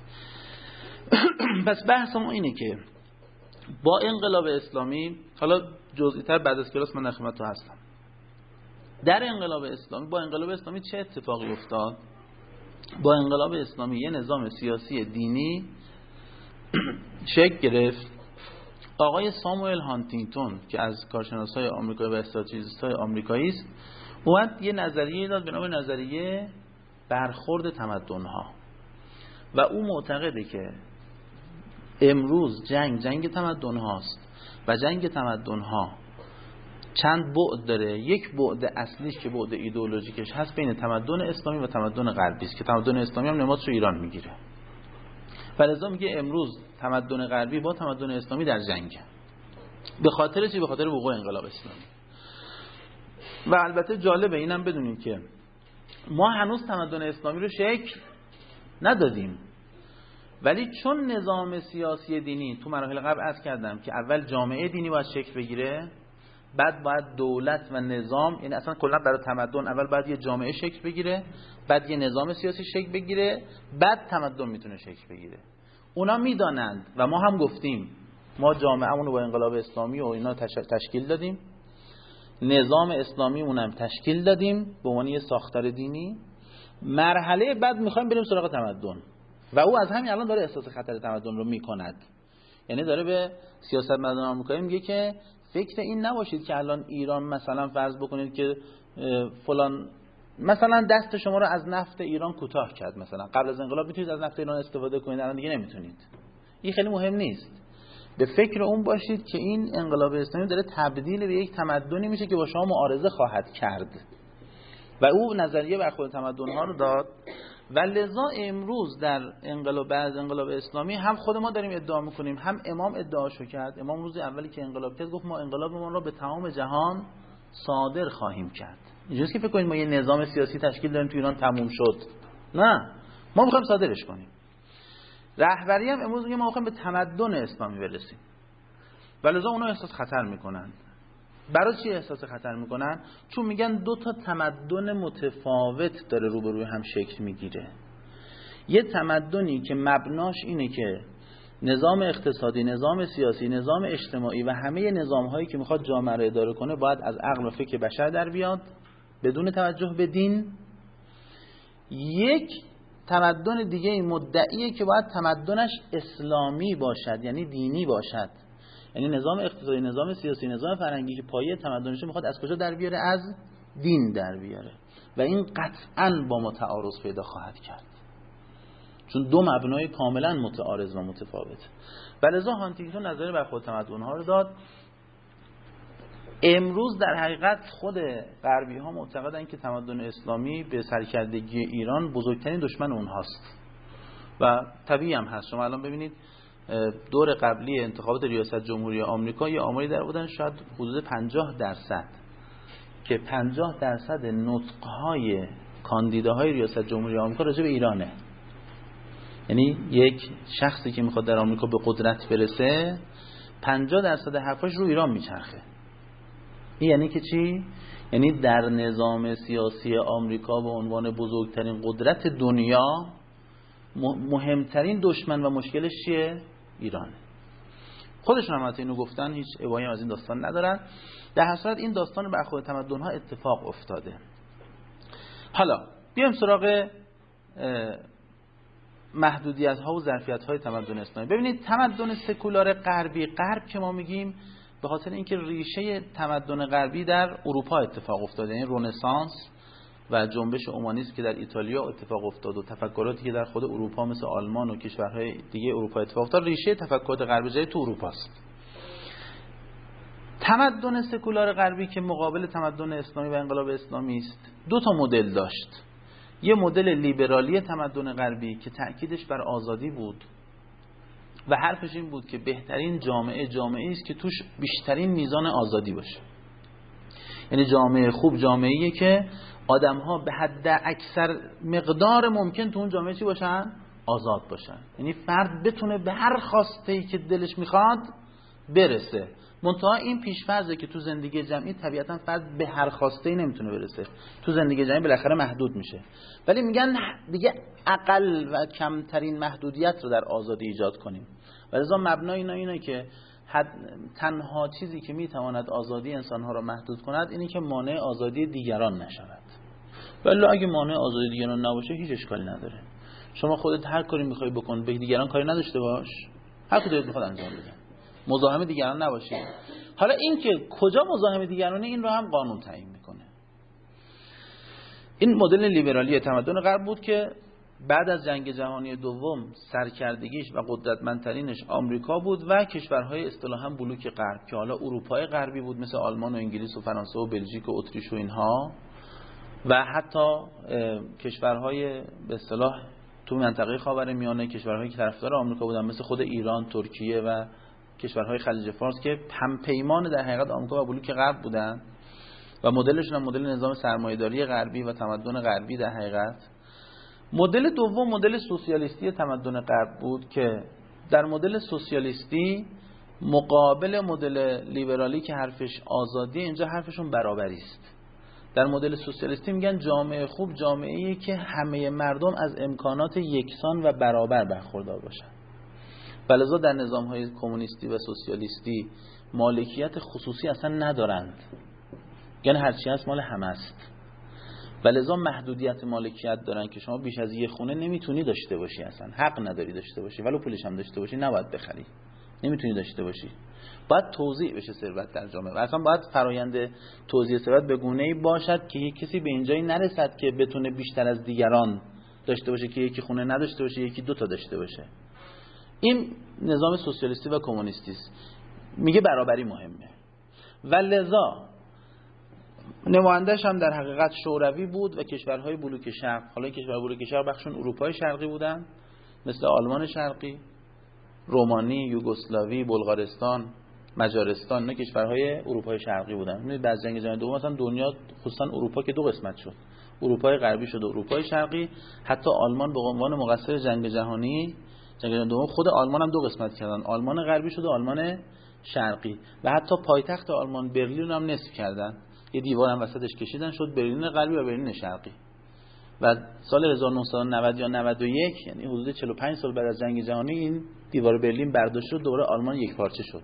پس بحث ما اینه که با انقلاب اسلامی، حالا جزئی تر بعد از کلاس من در خدمتتون هستم، در انقلاب اسلامی با انقلاب اسلامی چه اتفاقی افتاد؟ با انقلاب اسلامی یه نظام سیاسی دینی شکل گرفت. آقای ساموئل هانتینگتون که از کارشناسای آمریکایی و استراتژیستای آمریکایی است، اومد یه نظریه داد به نام نظریه برخورد تمدن‌ها و او معتقده که امروز جنگ جنگ تمدن‌هاست و جنگ تمدن‌ها چند بعد داره. یک بعد اصلیش که بعد ایدئولوژیکش هست بین تمدن اسلامی و تمدن غربی است که تمدن اسلامی هم نمادش رو ایران میگیره. فلذا میگه امروز تمدن غربی با تمدن اسلامی در جنگه. به خاطر چی؟ به خاطر وقوع انقلاب اسلامی. و البته جالبه اینم بدونیم که ما هنوز تمدن اسلامی رو شکل ندادیم، ولی چون نظام سیاسی دینی تو مراحل قبل عرض کردم که اول جامعه دینی باید شکل بگیره، بعد باید دولت و نظام، یعنی اصلا کلا برای تمدن اول باید یه جامعه شکل بگیره، بعد یه نظام سیاسی شکل بگیره، بعد تمدن میتونه شکل بگیره. اونا میدانند و ما هم گفتیم ما جامعه‌مون رو با انقلاب اسلامی و اینا تشکیل دادیم، نظام اسلامی اونم تشکیل دادیم به عنوان یه ساختار دینی. مرحله بعد میخوایم بریم سراغ تمدن و او از همین الان داره احساس خطر تمدن رو میکند. یعنی داره به سیاستمداران آمریکایی میگه که فکر این نباشید که الان ایران مثلا فرض بکنید که فلان مثلا دست شما رو از نفت ایران کوتاه کرد، مثلا قبل از انقلاب میتونید از نفت ایران استفاده کنید، الان دیگه نمیتونید. این خیلی مهم نیست. به فکر اون باشید که این انقلاب اسلامی داره تبدیل به یک تمدنی میشه که با شما معارضه خواهد کرد و او نظریه برخورد تمدن‌ها رو داد. و لذا امروز در انقلاب بعد انقلاب اسلامی هم خود ما داریم ادعا میکنیم، هم امام ادعاشو کرد. امام روز اولی که انقلاب کرد گفت ما انقلابمون رو به تمام جهان صادر خواهیم کرد. اینجوریه که فکر کنید ما یه نظام سیاسی تشکیل داریم تو ایران تموم شد، نه، ما میخوایم صادرش کنیم. رهبری هم امروز میگه ما میخوایم به تمدن اسلامی برسیم. ولذا اونا احساس خطر میکنن. برای چی احساس خطر میکنن؟ چون میگن دو تا تمدن متفاوت داره روبروی هم شکل میگیره. یه تمدنی که مبناش اینه که نظام اقتصادی، نظام سیاسی، نظام اجتماعی و همه نظام‌هایی که میخواد جامعه رو اداره کنه باید از عقل و فکر بشر در بیاد بدون توجه به دین. یک تمدن دیگه مدعیه که باید تمدنش اسلامی باشد، یعنی دینی باشد. یعنی نظام اقتصادی، نظام سیاسی، نظام فرهنگی که پایه تمدنش میخواد از کجا در بیاره؟ از دین در بیاره. و این قطعاً با ما تعارض پیدا خواهد کرد، چون دو مبنای کاملا متعارض و متفاوت. ولذا هانتینگتون نظریه برخورد تمدن‌ها رو داد. امروز در حقیقت خود غربی ها معتقدن که تمدن اسلامی به سرکردگی ایران بزرگترین دشمن اونهاست و طبیعی هم هست. شما الان ببینید دور قبلی انتخابات ریاست جمهوری آمریکا یه آماری در بودن شاید حدود پنجاه درصد که پنجاه درصد نطق‌های کاندیداهای ریاست جمهوری آمریکا راجع به ایرانه. یعنی یک شخصی که میخواد در آمریکا به قدرت برسه پنجاه درصد حرفاش رو ایران میچرخه. این یعنی که چی؟ یعنی در نظام سیاسی آمریکا به عنوان بزرگترین قدرت دنیا مهمترین دشمن و مشکلش چیه؟ ایرانه. خودشون هم حتی اینو گفتن، هیچ ابایی از این داستان ندارن. در هر صورت این داستان برخورد تمدن‌ها اتفاق افتاده. حالا بیایم سراغ محدودیت‌ها و ظرفیت‌های تمدن اسلامی. ببینید تمدن سکولار غربی، غرب که ما میگیم به خاطر اینکه ریشه تمدن غربی در اروپا اتفاق افتاده، یعنی رنسانس و جنبش اومانیسم که در ایتالیا اتفاق افتاد و تفکراتی که در خود اروپا مثل آلمان و کشورهای دیگه اروپا اتفاق افتاد، ریشه تفکرات غربی جای تو اروپا است. تمدن سکولار غربی که مقابل تمدن اسلامی و انقلاب اسلامی است، دو تا مدل داشت. یه مدل لیبرالی تمدن غربی که تأکیدش بر آزادی بود و حرفش این بود که بهترین جامعه جامعه‌ای است که توش بیشترین میزان آزادی باشه. یعنی جامعه خوب جامعه‌ایه که آدم‌ها به حد اکثر مقدار ممکن تو اون جامعه چی باشن؟ آزاد باشن. یعنی فرد بتونه به هر خواسته‌ای که دلش میخواد برسه. منتها این پیش‌فرضه که تو زندگی جمعی طبیعتاً فرد به هر خواسته ای نمیتونه برسه. تو زندگی جمعی بالاخره محدود میشه. ولی میگن دیگه اقل و کمترین محدودیت رو در آزادی ایجاد کنیم. و لذا مبنای اینا اینه که حد تنها چیزی که میتواند آزادی انسانها را محدود کند اینه که مانع آزادی دیگران نشود. ولی اگه مانع آزادی دیگران نباشه هیچ اشکالی نداره. شما خودت هر کاری میخوای بکن، به دیگران کاری نداشته باش، هر کاری میخواد انجام بده، مزاحم دیگران نباشی. حالا این که کجا مزاحم دیگرانه این رو هم قانون تعیین میکنه. این مدل لیبرالی تمدن غرب بود که بعد از جنگ جهانی دوم سرکردگیش و قدرتمندترینش آمریکا بود و کشورهای اصطلاحاً بلوک غرب که حالا اروپای غربی بود مثل آلمان و انگلیس و فرانسه و بلژیک و اتریش و اینها، و حتی کشورهای به اصطلاح تو منطقه خاورمیانه، کشورهایی که طرفدار آمریکا بودن مثل خود ایران، ترکیه و کشورهای خلیج فارس که هم پیمان در حقیقت آمریکا و بلوک غرب بودن و مدلشون هم مدل نظام سرمایه‌داری غربی و تمدن غربی در حقیقت. مدل دوم مدل سوسیالیستی تمدن غرب بود که در مدل سوسیالیستی مقابل مدل لیبرالی که حرفش آزادی، اینجا حرفشون برابری است. در مدل سوسیالیستی میگن جامعه خوب جامعه‌ای که همه مردم از امکانات یکسان و برابر برخوردار باشن. ولذا در نظام‌های کمونیستی و سوسیالیستی مالکیت خصوصی اصلا ندارند، یعنی هر چی هست مال همه است. ولذا محدودیت مالکیت دارن که شما بیش از یه خونه نمیتونی داشته باشی، اصلا حق نداری داشته باشی، ولو پولش هم داشته باشی نباید بخری، نمیتونی داشته باشی. باید توزیع بشه ثروت در جامعه و اصلا باید فرایند توزیع ثروت به گونه‌ای باشد که یک کسی به اینجایی نرسد که بتونه بیشتر از دیگران داشته باشه، که یکی خونه نداشته باشه یکی دو تا داشته باشه. این نظام سوسیالیستی و کمونیستی است. میگه برابری مهمه و لذا نماینده‌اش هم در حقیقت شوروی بود و کشورهای بلوک شرق. حالا کشورهای بلوک شرق بخشون اروپای شرقی بودن مثل آلمان شرقی، رومانی، یوگسلاوی، بلغارستان، مجارستان، نه کشورهای اروپای شرقی بودن. یعنی بعد از جنگ جهانی دوم مثلا دنیا خصوصا اروپا که دو قسمت شد، اروپای غربی شد و اروپای شرقی. حتی آلمان به عنوان مقصر جنگ جهانی جنگ جهانی دوم خود آلمان هم دو قسمت کردن، آلمان غربی شد و آلمان شرقی. و حتی پایتخت آلمان برلین هم نصف کردن، یه دیوار هم وسطش کشیدن شد برلین غربی و برلین شرقی. و سال هزار و نهصد و نود یا نود و یک یعنی حدود چهل و پنج سال بعد از جنگ جهانی این دیوار برلین برداشت شد، دوباره آلمان یک پارچه شد.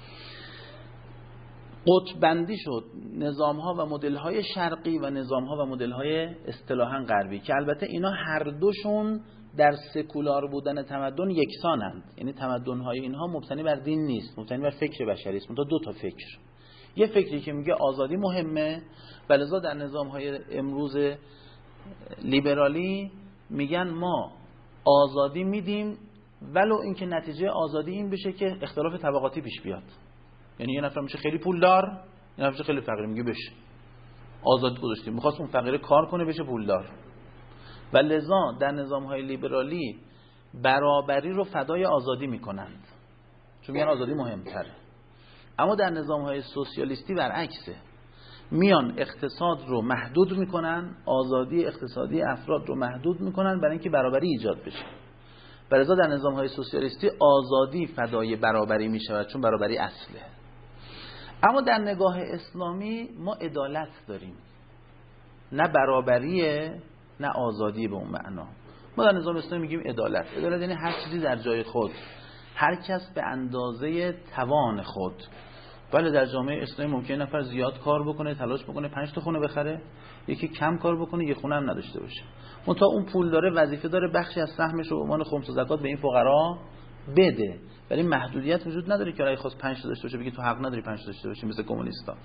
قطب بندی شد نظام‌ها و مدل‌های شرقی و نظام‌ها و مدل‌های اصطلاحاً غربی که البته اینا هر دوشون در سکولار بودن تمدن یکسانند. یعنی تمدن‌های اینها مبتنی بر دین نیست، مبتنی بر فکر بشری است. منتها دو تا فکر، یه فکری که میگه آزادی مهمه و لذا در نظام‌های امروز لیبرالی میگن ما آزادی میدیم ولو اینکه نتیجه آزادی این بشه که اختلاف طبقاتی پیش بیاد. یعنی یه نفر میشه خیلی پولدار، یه نفر میشه خیلی فقیر، میگه بشه آزادی گذاشتیم، میخواست اون فقیره کار کنه بشه پولدار. و لذا در نظام‌های لیبرالی برابری رو فدای آزادی میکنند چون میگن آزادی مهمتره. اما در نظام‌های سوسیالیستی برعکسه، میان اقتصاد رو محدود میکنن، آزادی اقتصادی افراد رو محدود میکنن برای اینکه برابری ایجاد بشه. و لذا در نظام‌های سوسیالیستی آزادی فدای برابری می‌شود، چون برابری اصله. اما در نگاه اسلامی ما عدالت داریم، نه برابریه نه آزادی به اون معنا. ما در نظام اسلامی میگیم عدالت. عدالت یعنی هر چیزی در جای خود، هر کس به اندازه توان خود. بله در جامعه اسلامی ممکنه نفر زیاد کار بکنه، تلاش بکنه پنج تا خونه بخره، یکی کم کار بکنه یه خونه هم نداشته باشه. منتها اون پول داره، وظیفه داره بخشی از سهمش رو به عنوان خمس و زکات به این فقرا بده. ولی محدودیت وجود نداره که اگه خواست پنج تا داشته باشه بگی تو حق نداری پنج تا داشته باشی، مثل کمونیستا.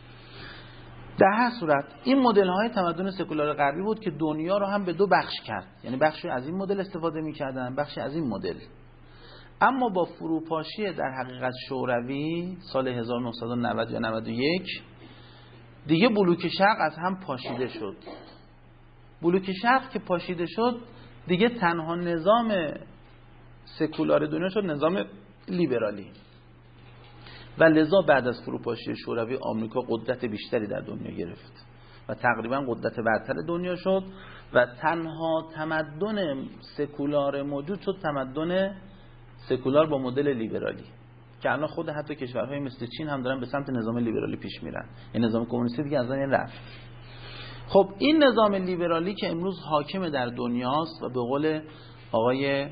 در هر صورت این مدل های تمدن سکولار غربی بود که دنیا رو هم به دو بخش کرد، یعنی بخشی از این مدل استفاده می‌کردن، بخشی از این مدل. اما با فروپاشی در حقیقت شوروی سال هزار و نهصد و نود یا نود و یک دیگه بلوک شرق از هم پاشیده شد. بلوک شرق که پاشیده شد دیگه تنها نظام سکولار دنیا شد نظام لیبرالی و لذا بعد از فروپاشی شوروی آمریکا قدرت بیشتری در دنیا گرفت و تقریبا قدرت برتر دنیا شد و تنها تمدن سکولار موجود شد تمدن سکولار با مدل لیبرالی که الان خود حتی کشورهای مثل چین هم دارن به سمت نظام لیبرالی پیش میرن. این نظام کمونیستی دیگه از این رفت. خب این نظام لیبرالی که امروز حاکم در دنیاست و به قول آقای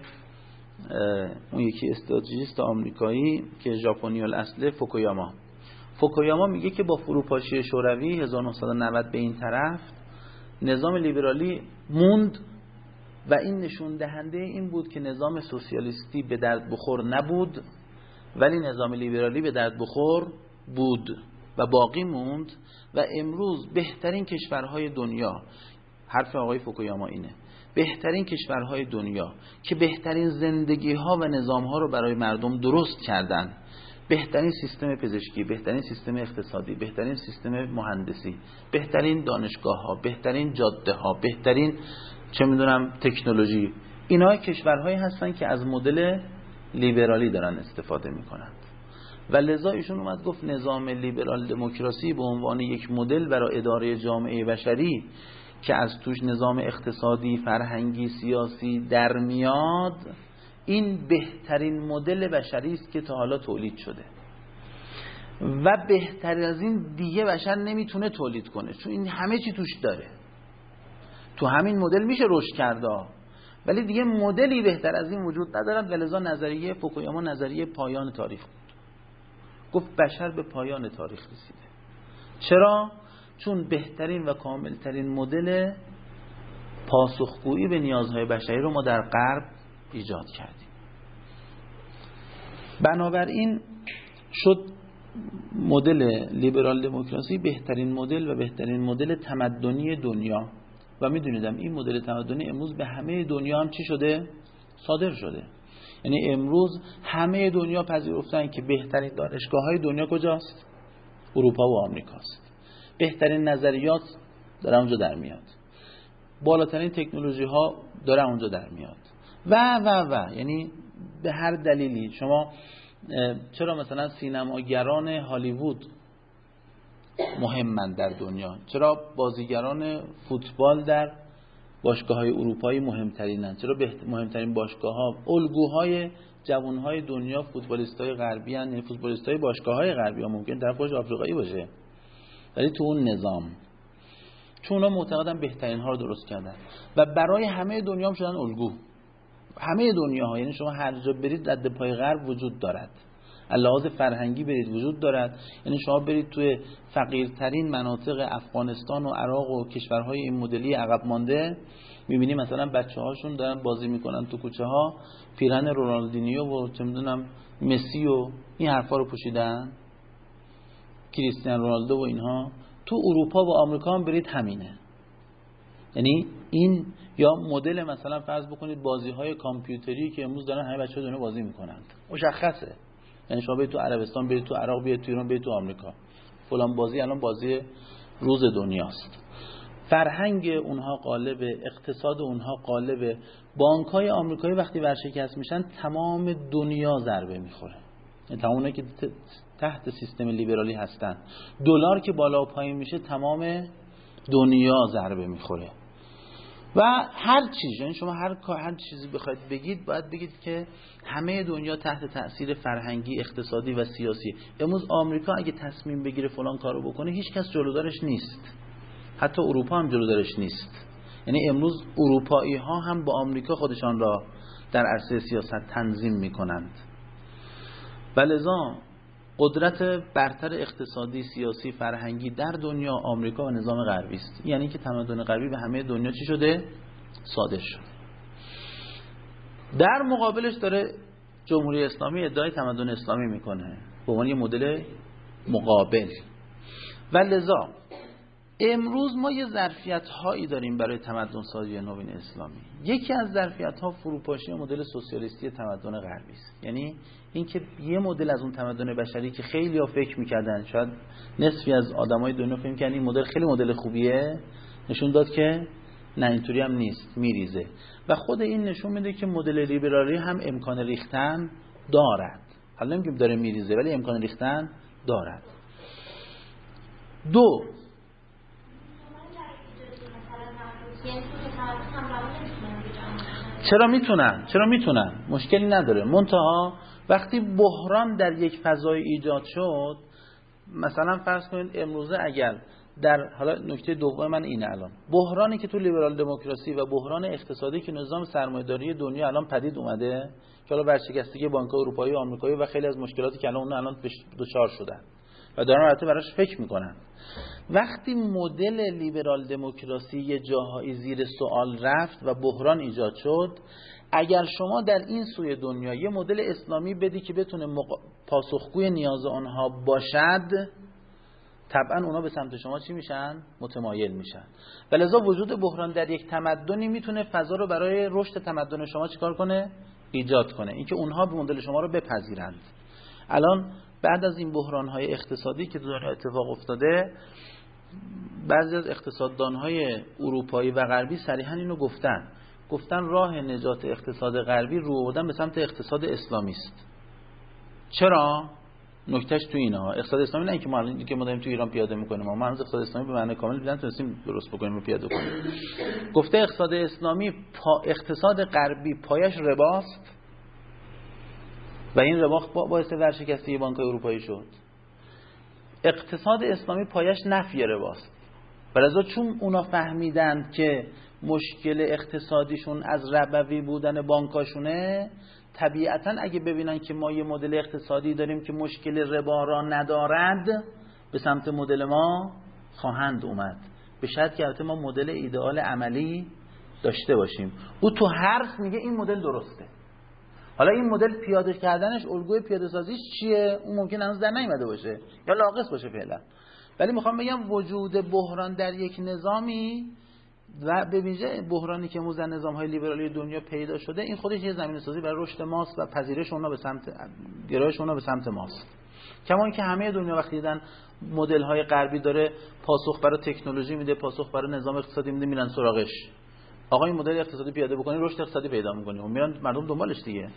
اون یکی استراتژیست آمریکایی که ژاپنی الاصله فوکویاما فوکویاما میگه که با فروپاشی شوروی هزار و نهصد و نود به این طرف نظام لیبرالی موند و این نشون دهنده این بود که نظام سوسیالیستی به درد بخور نبود ولی نظام لیبرالی به درد بخور بود و باقی موند و امروز بهترین کشورهای دنیا، حرف آقای فوکویاما اینه، بهترین کشورهای دنیا که بهترین زندگی ها و نظام ها رو برای مردم درست کردن، بهترین سیستم پزشکی، بهترین سیستم اقتصادی، بهترین سیستم مهندسی، بهترین دانشگاه ها، بهترین جاده ها، بهترین چه میدونم تکنولوژی، اینا کشورهایی هستن که از مدل لیبرالی دارن استفاده میکنن و لذا ایشون اومد گفت نظام لیبرال دموکراسی به عنوان یک مدل برای اداره جامعه بشری که از توش نظام اقتصادی، فرهنگی، سیاسی در میاد، این بهترین مدل بشری است که تا حالا تولید شده و بهتر از این دیگه بشر نمیتونه تولید کنه، چون این همه چی توش داره. تو همین مدل میشه رشد کرده ولی دیگه مدلی بهتر از این وجود ندارد و لذا نظریه فوکویاما نظریه پایان تاریخ بود. گفت بشر به پایان تاریخ رسیده. چرا؟ چون بهترین و کاملترین مدل پاسخگویی به نیازهای بشری رو ما در غرب ایجاد کردیم. بنابراین شد مدل لیبرال دموکراسی بهترین مدل و بهترین مدل تمدنی دنیا و میدونیدم این مدل تمدنی امروز به همه دنیا هم چی شده؟ صادر شده. یعنی امروز همه دنیا پذیرفتن که بهترین دانشگاه‌های دنیا کجاست؟ اروپا و آمریکاست. بهترین نظریات داره اونجا در میاد، بالاترین تکنولوژی ها داره اونجا در میاد و و و یعنی به هر دلیلی شما چرا مثلا سینماگران هالیوود مهمن در دنیا، چرا بازیگران فوتبال در باشگاه‌های اروپایی مهمترینن، چرا مهمترین باشگاه‌ها الگوهای جوانهای دنیا فوتبالیستای غربی ان، یعنی فوتبالیستای باشگاه‌های غربی ها ممکن در خودش آفریقایی باشه ولی تو اون نظام، چون اونا معتقدن بهترین ها رو درست کردن و برای همه دنیا هم شدن الگو. همه دنیا ها، یعنی شما هر جا برید رد پای غرب وجود دارد، لحاظ فرهنگی برید وجود دارد. یعنی شما برید توی فقیرترین مناطق افغانستان و عراق و کشورهای این مدلی عقب مانده، میبینی مثلا بچه هاشون دارن بازی میکنن تو کوچه ها، پیرهن رونالدینیو و چه میدونم مسی و این حرفا رو پوشیدن، کریستیانو رونالدو و اینها. تو اروپا و آمریکا هم برید همینه. یعنی این یا مدل مثلا فرض بکنید بازی های کامپیوتری که امروز دارن همه بچه‌ها دنیا بازی میکنند، مشخصه. یعنی شما برید تو عربستان، برید تو عراق، برید تو ایران، برید تو آمریکا، فلان بازی الان بازی روز دنیاست. فرهنگ اونها قالبه، اقتصاد اونها قالبه. بانک‌های آمریکایی وقتی ورشکست میشن تمام دنیا ضربه میخوره، یعنی تمام اونایی که تحت سیستم لیبرالی هستن. دلار که بالا و پایین میشه تمام دنیا ضربه میخوره. و هر چیز، یعنی شما هر هر چیزی بخواید بگید باید بگید که همه دنیا تحت تأثیر فرهنگی، اقتصادی و سیاسی. امروز آمریکا اگه تصمیم بگیره فلان کارو بکنه هیچ کس جلودارش نیست، حتی اروپا هم جلودارش نیست. یعنی امروز اروپایی ها هم با آمریکا خودشان را در عرصه سیاست تنظیم میکنند و لذا قدرت برتر اقتصادی، سیاسی، فرهنگی در دنیا آمریکا و نظام غربی است. یعنی که تمدن غربی به همه دنیا چی شده؟ صادر شده. در مقابلش داره جمهوری اسلامی ادعای تمدن اسلامی میکنه به عنوان یه مدل مقابل. و لذا امروز ما یه ظرفیت هایی داریم برای تمدن سازی نوین اسلامی. یکی از ظرفیت ها فروپاشی مدل سوسیالیستی تمدن غربی است. یعنی اینکه یه مدل از اون تمدن بشری که خیلی ها فکر میکردن، شاید نصفی از آدمای دنیا فکر میکردن این مدل خیلی مدل خوبیه، نشون داد که نه اینطوری هم نیست، میریزه. و خود این نشون میده که مدل لیبرالی هم امکان ریختن دارد. حالا نمیگیم داره میریزه، ولی امکان ریختن دارد. دو، چرا میتونن؟ چرا میتونن؟ مشکلی نداره. منتها وقتی بحران در یک فضای ایجاد شد، مثلا فرض کنید امروزه اگر در، حالا نکته دوم من اینه، الان بحرانی که تو لیبرال دموکراسی و بحران اقتصادی که نظام سرمایه‌داری دنیا الان پدید اومده، که حالا برشکستگی بانک‌های اروپایی و آمریکایی و خیلی از مشکلاتی که الان اون الان دچار شدن و دارن البته براش فکر میکنن، وقتی مدل لیبرال دموکراسی یه جاهایی زیر سوال رفت و بحران ایجاد شد، اگر شما در این سوی دنیا یه مدل اسلامی بدی که بتونه مق... پاسخگوی نیاز آنها باشد، طبعا اونا به سمت شما چی میشن؟ متمایل میشن. ولذا وجود بحران در یک تمدنی میتونه فضا رو برای رشد تمدن شما چیکار کنه؟ ایجاد کنه. اینکه اونها به مدل شما رو بپذیرند. الان بعد از این بحران‌های اقتصادی که دنیا اتفاق افتاده، بعضی از اقتصاددان‌های اروپایی و غربی صریحاً اینو گفتن. گفتن راه نجات اقتصاد غربی رو آوردن به سمت اقتصاد اسلامی است. چرا؟ نکتهش تو اینه ها. اقتصاد اسلامی نه اینکه ما الان که ما داریم تو ایران پیاده می‌کنیم، ما هنوز اقتصاد اسلامی به معنی کامل بیان تونستیم درست بکنیم و پیاده کنیم. گفته اقتصاد اسلامی پا اقتصاد غربی پایش رباست و این ربا باعث ورشکستگی بانک‌های اروپایی شد. اقتصاد اسلامی پایش نفی رباست. ولذا چون اونا فهمیدند که مشکل اقتصادیشون از ربوی بودن بانکاشونه، طبیعتاً اگه ببینن که ما یه مدل اقتصادی داریم که مشکل ربا را ندارد، به سمت مدل ما خواهند اومد. به شرط که البته ما مدل ایدئال عملی داشته باشیم. او تو حرف میگه این مدل درسته. حالا این مدل پیاده کردنش، الگوی پیاده سازیش چیه؟ اون ممکن هنوز در نیامده باشه یا ناقص باشه فعلا. ولی میخوام بگم وجود بحران در یک نظامی و به ویژه بحرانی که امروز در نظام‌های لیبرالی دنیا پیدا شده، این خودش یه زمینه‌سازی برای رشد ماست و پذیرش اونها به سمت گرایش اونها به سمت ماست. کما اینکه همه دنیا وقتی دیدن مدل‌های غربی داره پاسخ برای تکنولوژی میده، پاسخ برای نظام اقتصادی میده، میرن سراغش. آقا این مدل اقتصادی پیاده بکنی رشد اقتصادی پیدا می‌کنی و میرن مردم دنبالش دیگه.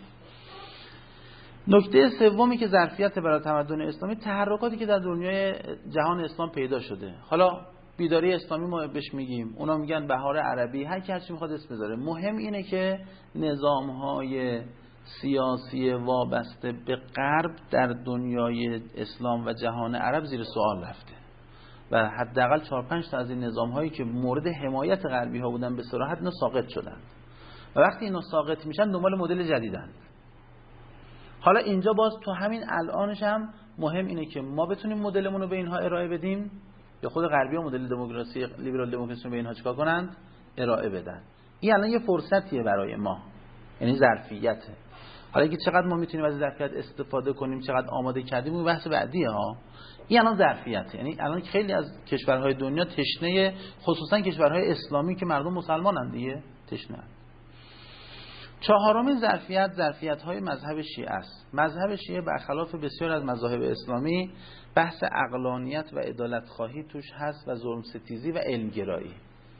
نکته سومی که ظرفیت برای تمدن اسلامی، تحرکاتی که در دنیای جهان اسلام پیدا شده. حالا بیداری اسلامی ما بهش میگیم، اونا میگن بهار عربی، هر کی هر چی میخواد اسم بذاره. مهم اینه که نظام‌های سیاسی وابسته به غرب در دنیای اسلام و جهان عرب زیر سوال رفته و حداقل چهار پنج تا از این نظام‌هایی که مورد حمایت غربی ها بودن به صراحت اینا ساقط شدن و وقتی اینا ساقط میشن دنبال مدل جدیدن. حالا اینجا باز تو همین الانش هم مهم اینه که ما بتونیم مدلمون رو به اینها ارائه بدیم یا خود غربی ها مدل دموکراسی لیبرال دموکراسی رو به اینها چیکار کنند؟ ارائه بدن. این الان یه فرصتیه برای ما، یعنی ظرفیته. حالا اینکه چقدر ما میتونیم از ظرفیت استفاده کنیم، چقدر آماده کردیم، اون بحث بعدیه ها. این الان ظرفیته. یعنی الان خیلی از کشورهای دنیا تشنه، خصوصا کشورهای اسلامی که مردم مسلمانن دیگه، تشنه. چهارمین ظرفیت ظرفیت‌های مذهب شیعه است. مذهب شیعه برخلاف بسیار از مذاهب اسلامی بحث عقلانیت و عدالت خواهی توش هست و ظلم ستیزی و علمگرایی.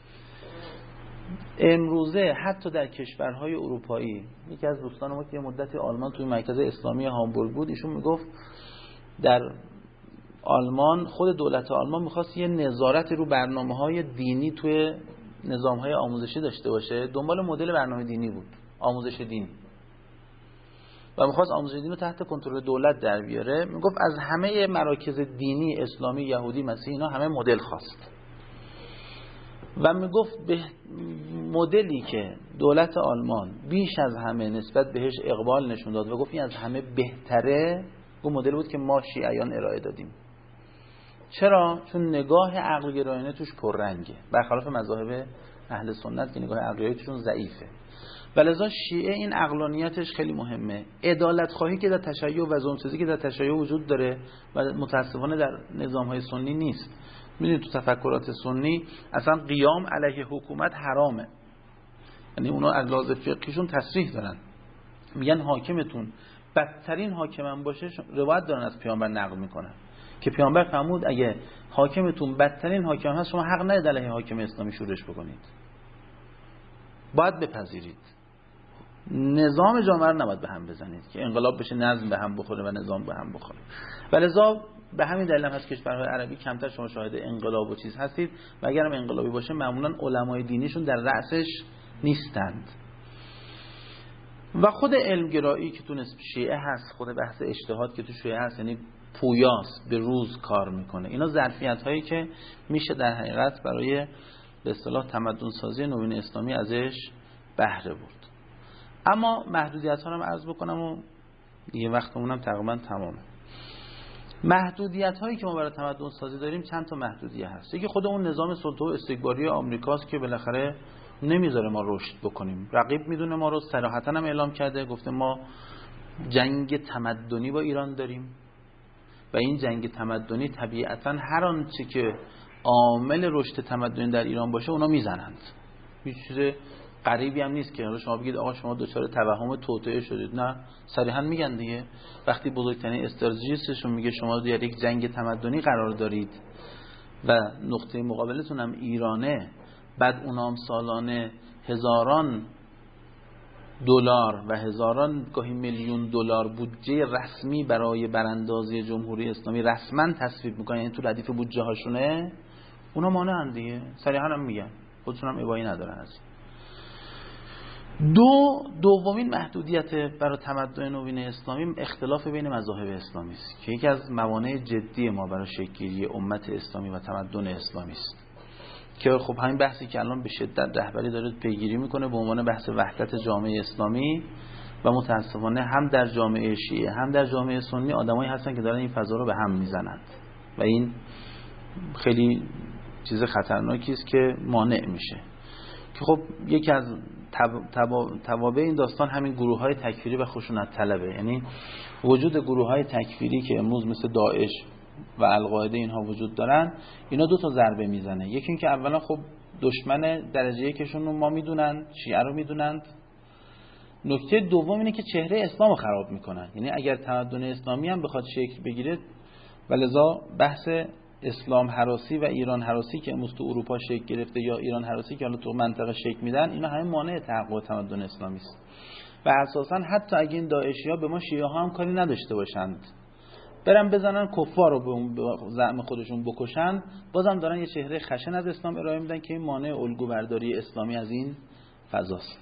امروزه حتی در کشورهای اروپایی، یکی از دوستان ما که یه مدتی آلمان توی مرکز اسلامی هامبورگ بود، ایشون میگفت در آلمان خود دولت آلمان میخواست یه نظارت رو برنامه‌های دینی توی نظام‌های آموزشی داشته باشه دنبال مدل برنامه دینی بود، آموزش دین، و می‌خواست آموزش دین رو تحت کنترل دولت در بیاره. میگفت از همه مراکز دینی اسلامی، یهودی، مسیحی اینا همه مدل خواست و میگفت به مدلی که دولت آلمان بیش از همه نسبت بهش اقبال نشون داد و گفت این از همه بهتره، اون مدل بود که ما شیعیان ارائه دادیم. چرا؟ چون نگاه عقل گرایانه توش پررنگه، برخلاف مذاهب اهل سنت که نگاه عقل توشون ضعیفه. ولذا شیعه این عقلانیتش خیلی مهمه. عدالت خواهی که در تشیع و ظلم‌ستیزی که در تشیع وجود داره و متاسفانه در نظام‌های سنی نیست. میدونید تو تفکرات سنی اصلا قیام علیه حکومت حرامه، یعنی اونا از لحاظ فقهیشون تصریح دارن، میگن حاکمتون بدترین حاکم باشه، روایت دارن از پیامبر نقل میکنن که پیامبر فرمود اگه حاکمتون بدترین حاکم هست شما حق ندارید علیه حاکم اسلامی شورش بکنید، باید بپذیرید نظام جامعه رو نباید به هم بزنید که انقلاب بشه نظم به هم بخوره و نظام به هم بخوره. ولذا به همین دلیل هم هست کشورهای عربی کمتر شما شاهد انقلاب و چیز هستید و اگرم انقلابی باشه معمولا علمای دینیشون در رأسش نیستند. و خود علمگرایی که تو نسب شیعه هست، خود بحث اجتهاد که تو شیعه هست، یعنی پویاست، به روز کار میکنه، اینا ظرفیت هایی که میشه در حقیقت برای به اصطلاح تمدن سازی نوین اسلامی ازش بهره برد. اما محدودیت ها رو عرض بکنم و دیگه وقتمونم تقریبا تمامه. محدودیت هایی که ما برای تمدن سازی داریم چند تا محدودیت هست. یکی خود اون نظام سلطه و استکباری آمریکاست که بالاخره نمیذاره ما رشد بکنیم. رقیب میدونه ما رو، صراحتاً هم اعلام کرده، گفته ما جنگ تمدنی با ایران داریم و این جنگ تمدنی طبیعتاً هر آنچه که عامل رشد تمدنی در ایران باشه اونا میزنند. هیچ چیز غریبی هم نیست که شما بگید آقا شما دچار توهم توطئه شدید، نه، صریحا میگن دیگه. وقتی بزرگترین استراتژیستشون میگه شما در یک جنگ تمدنی قرار دارید و نقطه مقابلتون هم ایرانه، بعد اونام سالانه هزاران دلار و هزاران گاهی میلیون دلار بودجه رسمی برای براندازی جمهوری اسلامی رسما تصویب میکنن، یعنی تو ردیف بودجه هاشونه، اونا مانعن دیگه، صریحا هم میگن، خودشون هم ابایی ندارن از دو دومین محدودیت برای تمدن نوین اسلامی اختلاف بین مذاهب اسلامی است که یکی از موانع جدی ما برای شکل‌گیری امت اسلامی و تمدن اسلامی است که خب همین بحثی که الان به شدت رهبری داره پیگیری میکنه به عنوان بحث وحدت جامعه اسلامی و متاسفانه هم در جامعه شیعه هم در جامعه سنی آدمایی هستن که دارن این فضا رو به هم میزنند و این خیلی چیز خطرناکی است که مانع میشه. که خب یکی از توابع این داستان همین گروه های تکفیری و خشونت طلبه، یعنی وجود گروه های تکفیری که امروز مثل داعش و القاعده اینها وجود دارن، اینا دو تا ضربه میزنه. یکی این که اولا خب دشمن درجه یکشون رو ما میدونن، شیعه رو میدونند. نکته دوم اینه که چهره اسلام رو خراب میکنن، یعنی اگر تمدن اسلامی هم بخواد شکل بگیره و لذا بحث اسلام هراسی و ایران هراسی که امروز تو اروپا شکل گرفته یا ایران هراسی که حالا تو منطقه شکل میدن، اینا همه مانع تحقق تمدن اسلامی است. و اساسا حتی اگه این داعشی ها به ما شیعه ها هم کاری نداشته باشند، برن بزنن کفار رو به زعم خودشون بکشن، بازم دارن یه چهره خشن از اسلام ارائه میدن که این مانع الگو برداری اسلامی از این فضاست.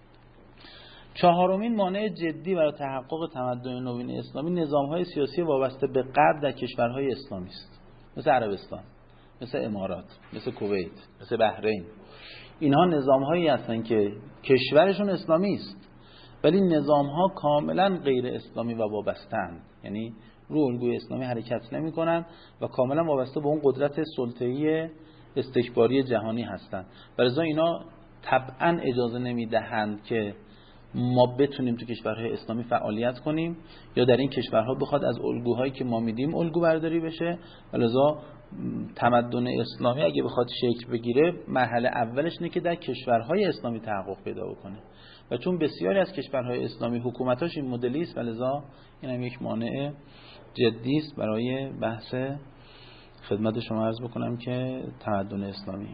چهارمین مانع جدی برای تحقق تمدن نوین اسلامی نظام‌های سیاسی وابسته به غرب در کشورهای اسلامی است، مثل عربستان، مثل امارات، مثل کویت، مثل بحرین. اینها نظام‌هایی هستن که کشورشون اسلامی است ولی نظام‌ها کاملا غیر اسلامی و وابسته‌اند، یعنی رو الگوی اسلامی حرکت نمی‌کنن و کاملا وابسته به اون قدرت سلطه‌ای استکباری جهانی هستند. لذا اینا طبعا اجازه نمی‌دهند که ما بتونیم تو کشورهای اسلامی فعالیت کنیم یا در این کشورها بخواد از الگوهایی که ما میدیم الگو برداری بشه. لذا تمدن اسلامی اگه بخواد شکل بگیره مرحله اولش اینه که در کشورهای اسلامی تحقق پیدا بکنه و چون بسیاری از کشورهای اسلامی حکومتاش این مدلی است، لذا این هم یک مانع جدی است برای بحث خدمت شما عرض بکنم که تمدن اسلامی.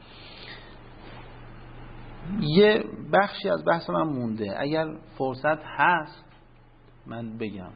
یه بخشی از بحث من مونده، اگر فرصت هست من بگم.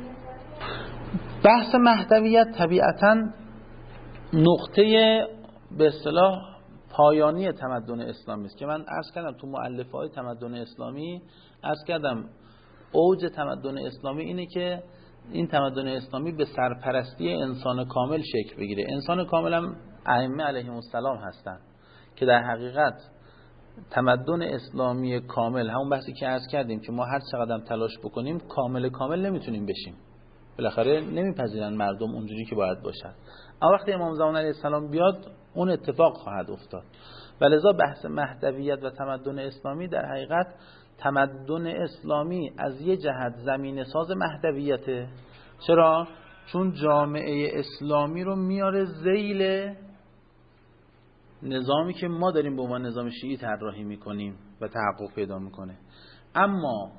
بحث مهدویت طبیعتاً نقطه به اصطلاح پایانی تمدن اسلامی است که من عرض کردم تو مؤلفه‌های تمدن اسلامی عرض کردم اوج تمدن اسلامی اینه که این تمدن اسلامی به سرپرستی انسان کامل شکل بگیره. انسان کامل هم ائمه علیهم السلام هستن که در حقیقت تمدن اسلامی کامل، همون بحثی که عرض کردیم که ما هر چقدر تلاش بکنیم کامل کامل نمیتونیم بشیم، بالاخره نمیپذیرن مردم اونجوری که باید باشن. اما وقتی امام زمان علیه السلام بیاد اون اتفاق خواهد افتاد. ولذا بحث مهدویت و تمدن اسلامی در حقیقت تمدن اسلامی از یه جهت زمینه ساز مهدویته. چرا؟ چون جامعه اسلامی رو میاره ذیل نظامی که ما داریم به عنوان نظام شیعی طراحی میکنیم و تحقق پیدا میکنه. اما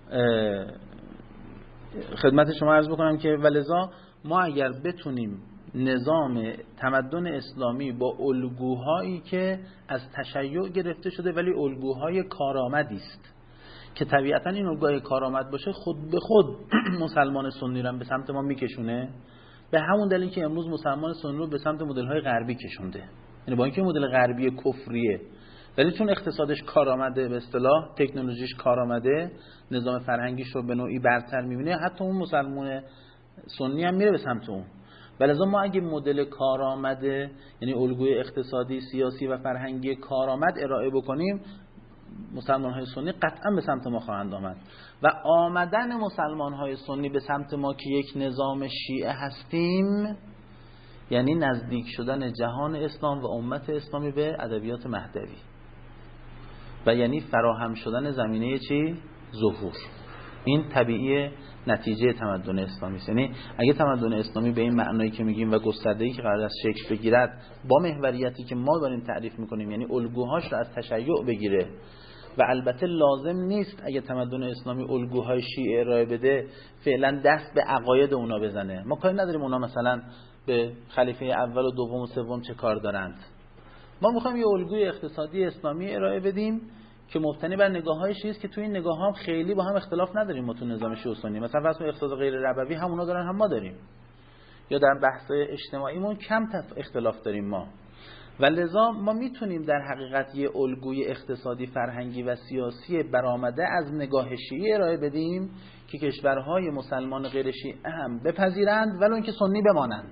خدمت شما عرض بکنم که ولذا ما اگر بتونیم نظام تمدن اسلامی با الگوهایی که از تشیع گرفته شده ولی الگوهای کارآمدی است که طبیعتا این الگوهای کارآمد باشه خود به خود مسلمان سنی رو به سمت ما میکشونه، به همون دلیل که امروز مسلمان سنی رو به سمت مدل‌های غربی کشونده. یعنی با اینکه مدل غربی کفریه ولی چون اقتصادش کارآمده، به اصطلاح تکنولوژیش کارآمده، نظام فرهنگیش رو به نوعی برتر می‌بینه، حتی اون مسلمان سنی هم میره به سمت اون. ولذا ما اگه مدل کارآمده، یعنی الگوی اقتصادی، سیاسی و فرهنگی کارآمد ارائه بکنیم، مسلمان‌های سنی قطعا به سمت ما خواهند آمد. و آمدن مسلمان‌های سنی به سمت ما که یک نظام شیعه هستیم یعنی نزدیک شدن جهان اسلام و امت اسلامی به ادبیات مهدوی و یعنی فراهم شدن زمینه چی؟ ظهور. این طبیعی نتیجه تمدن اسلامی است. یعنی اگه تمدن اسلامی به این معنایی که میگیم و گسترده‌ای که قرار است شکل بگیرد با محوریتی که ما داریم تعریف میکنیم، یعنی الگوهاش رو از تشیع بگیره، و البته لازم نیست اگه تمدن اسلامی الگوهای شیعه ارائه بده فعلا دست به عقاید اونا بزنه. ما کاری نداریم اونا مثلا به خلیفه اول و دوم و سوم چه کار دارند. ما میخوایم یه الگوی اقتصادی اسلامی ارائه بدیم که مبتنی بر نگاه‌های شیعه است که تو این نگاه‌ها خیلی با هم اختلاف نداریم. ما تو نظام شیعه و سنی مثلا فرض کنید اقتصاد غیر ربوی هم اونا دارن هم ما داریم، یا در بحث اجتماعیمون کم اختلاف داریم ما. و لذا ما میتونیم در حقیقت یه الگوی اقتصادی، فرهنگی و سیاسی برآمده از نگاه شیعی ارائه بدیم که کشورهای مسلمان غیر شیعه هم بپذیرند ولو اینکه سنی بمانند.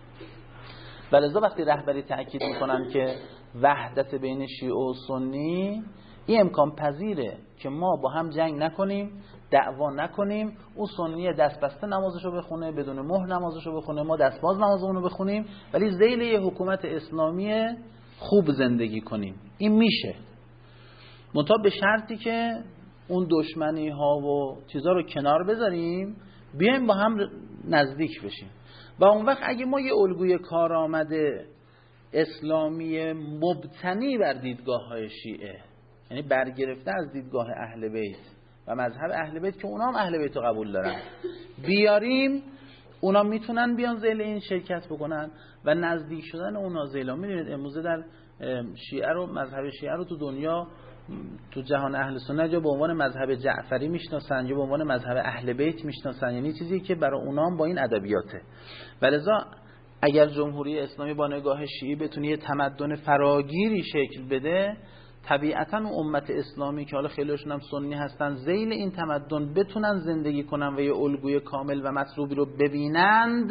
و لذا وقتی رهبری تأکید میکنن که وحدت بین شیعه و سنی، این امکان پذیره که ما با هم جنگ نکنیم، دعوا نکنیم، اون سنی دست بسته نمازشو بخونه، بدون مهر نمازشو بخونه، ما دستباز نمازمونو بخونیم، ولی ذیل یه حکومت اسلامی خوب زندگی کنیم. این میشه، منتها به شرطی که اون دشمنی ها و چیزا رو کنار بذاریم، بیایم با هم نزدیک بشیم. و اون وقت اگه ما یه الگوی کارآمد اسلامی مبتنی بر دیدگاه های شیعه، یعنی برگرفته از دیدگاه اهل بیت و مذهب اهل بیت که اونا هم اهل بیت رو قبول دارن، بیاریم، اونا میتونن بیان ذیل این شرکت بکنن و نزدیک شدن اونا ذیل. میدونید امروز در شیعه رو، مذهب شیعه رو تو دنیا، تو جهان اهل سنت یا به عنوان مذهب جعفری میشناسن یا به عنوان مذهب اهل بیت میشناسن، یعنی چیزی که برای اونا هم با این ادبیاته. ولذا اگر جمهوری اسلامی با نگاه شیعی بتونه یه تمدن فراگیری شکل بده، طبیعتاً اون امت اسلامی که حالا خیلیشون هم سنی هستن ذیل این تمدن بتونن زندگی کنن و یه الگوی کامل و مطلوبی رو ببینند،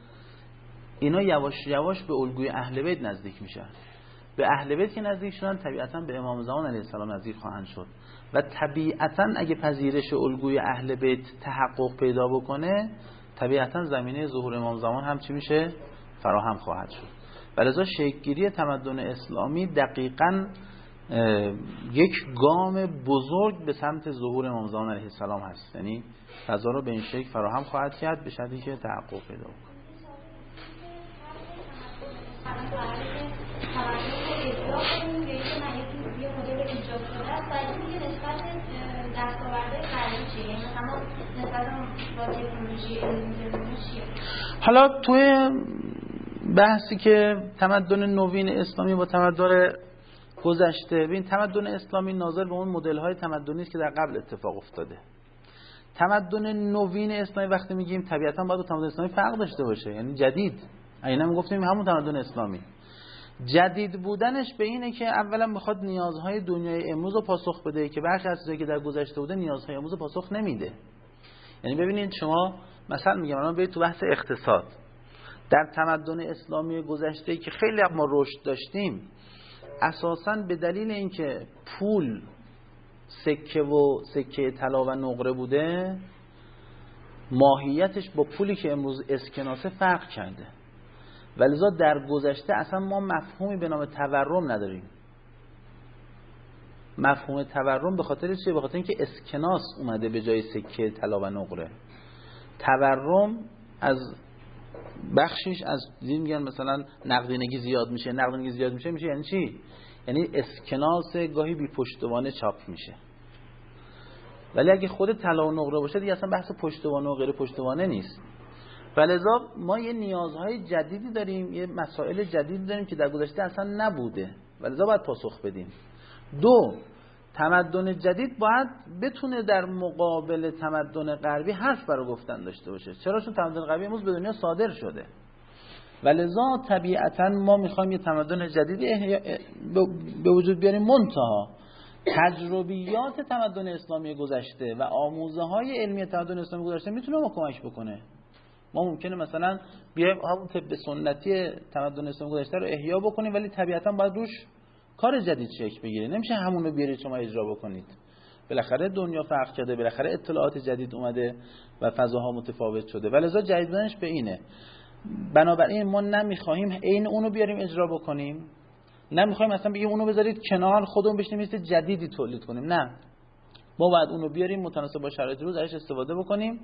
اینا یواش یواش به الگوی اهل بیت نزدیک میشن. به اهل بیت که نزدیک شدن طبیعتاً به امام زمان علیه السلام نزدیک خواهند شد و طبیعتاً اگه پذیرش الگوی اهل بیت تحقق پیدا بکنه، طبیعتاً زمینه ظهور امام زمان هم چی میشه؟ فراهم خواهد شد. ولذا شکل‌گیری تمدن اسلامی دقیقاً یک گام بزرگ به سمت ظهور امام زمان علیه السلام هست. یعنی فضا رو به این شکل فراهم خواهد کرد به شرطی که تحقق پیدا کنه. حالا توی بحثی که تمدن نوین اسلامی با تمدن گذشته، ببین تمدن اسلامی ناظر به اون مدل‌های تمدنی است که در قبل اتفاق افتاده. تمدن نوین اسلامی وقتی میگیم طبیعتاً باید با تمدن اسلامی فرق داشته باشه، یعنی جدید. اینا میگفتیم همون تمدن اسلامی. جدید بودنش به اینه که اولا میخواد نیازهای دنیای امروز رو پاسخ بده که برخی از چیزایی که در گذشته بوده نیازهای امروز رو پاسخ نمیده. یعنی ببینید شما مثلا میگم الان برید تو بحث اقتصاد، در تمدن اسلامی گذشته که خیلی ما رشد داشتیم، اساساً به دلیل اینکه پول سکه و سکه طلا و نقره بوده، ماهیتش با پولی که امروز اسکناسه فرق کرده. ولذا در گذشته اصلا ما مفهومی به نام تورم نداریم. مفهوم تورم به خاطر چیه؟ به خاطر اینکه اسکناس اومده به جای سکه طلا و نقره. تورم از بخشش از دیدیم میگن مثلا نقدینگی زیاد میشه، نقدینگی زیاد میشه میشه یعنی چی؟ یعنی اسکناس گاهی بی پشتوانه چاپ میشه. ولی اگه خود طلا و نقره باشه دیگه اصلا بحث پشتوانه و غیر پشتوانه نیست. ولذا ما یه نیازهای جدیدی داریم، یه مسائل جدیدی داریم که در گذشته اصلا نبوده، ولذا باید پاسخ بدیم. دو، تمدن جدید باید بتونه در مقابل تمدن غربی حرف برای گفتن داشته باشه. چرا؟ چون تمدن غربی امروز به دنیا صادر شده. ولذا طبیعتا ما میخوایم یه تمدن جدیدی به وجود بیاریم، منتها تجربیات تمدن اسلامی گذشته و آموزه های علمی تمدن اسلامی گذشته میتونه ما کمک بکنه. ما ممکنه مثلا بیایم همون طب سنتی تمدن اسلامی گذشته رو احیا بکنیم، ولی طبیعتا باید روش کار جدید شکل بگیره. نمیشه همون رو بیارید شما اجرا بکنید. بالاخره دنیا فرق کرده، بالاخره اطلاعات جدید اومده و فضاها متفاوت شده. ولذا جدید بودنش به اینه. بنابراین ما نمیخوایم عین اونو بیاریم اجرا بکنیم، نمیخوایم مثلا بگیم اونو بذارید کنار خودمون بشینیم مثل جدیدی تولید کنیم. نه، ما باید اونو بیاریم متناسب با شرایط روز ازش استفاده بکنیم.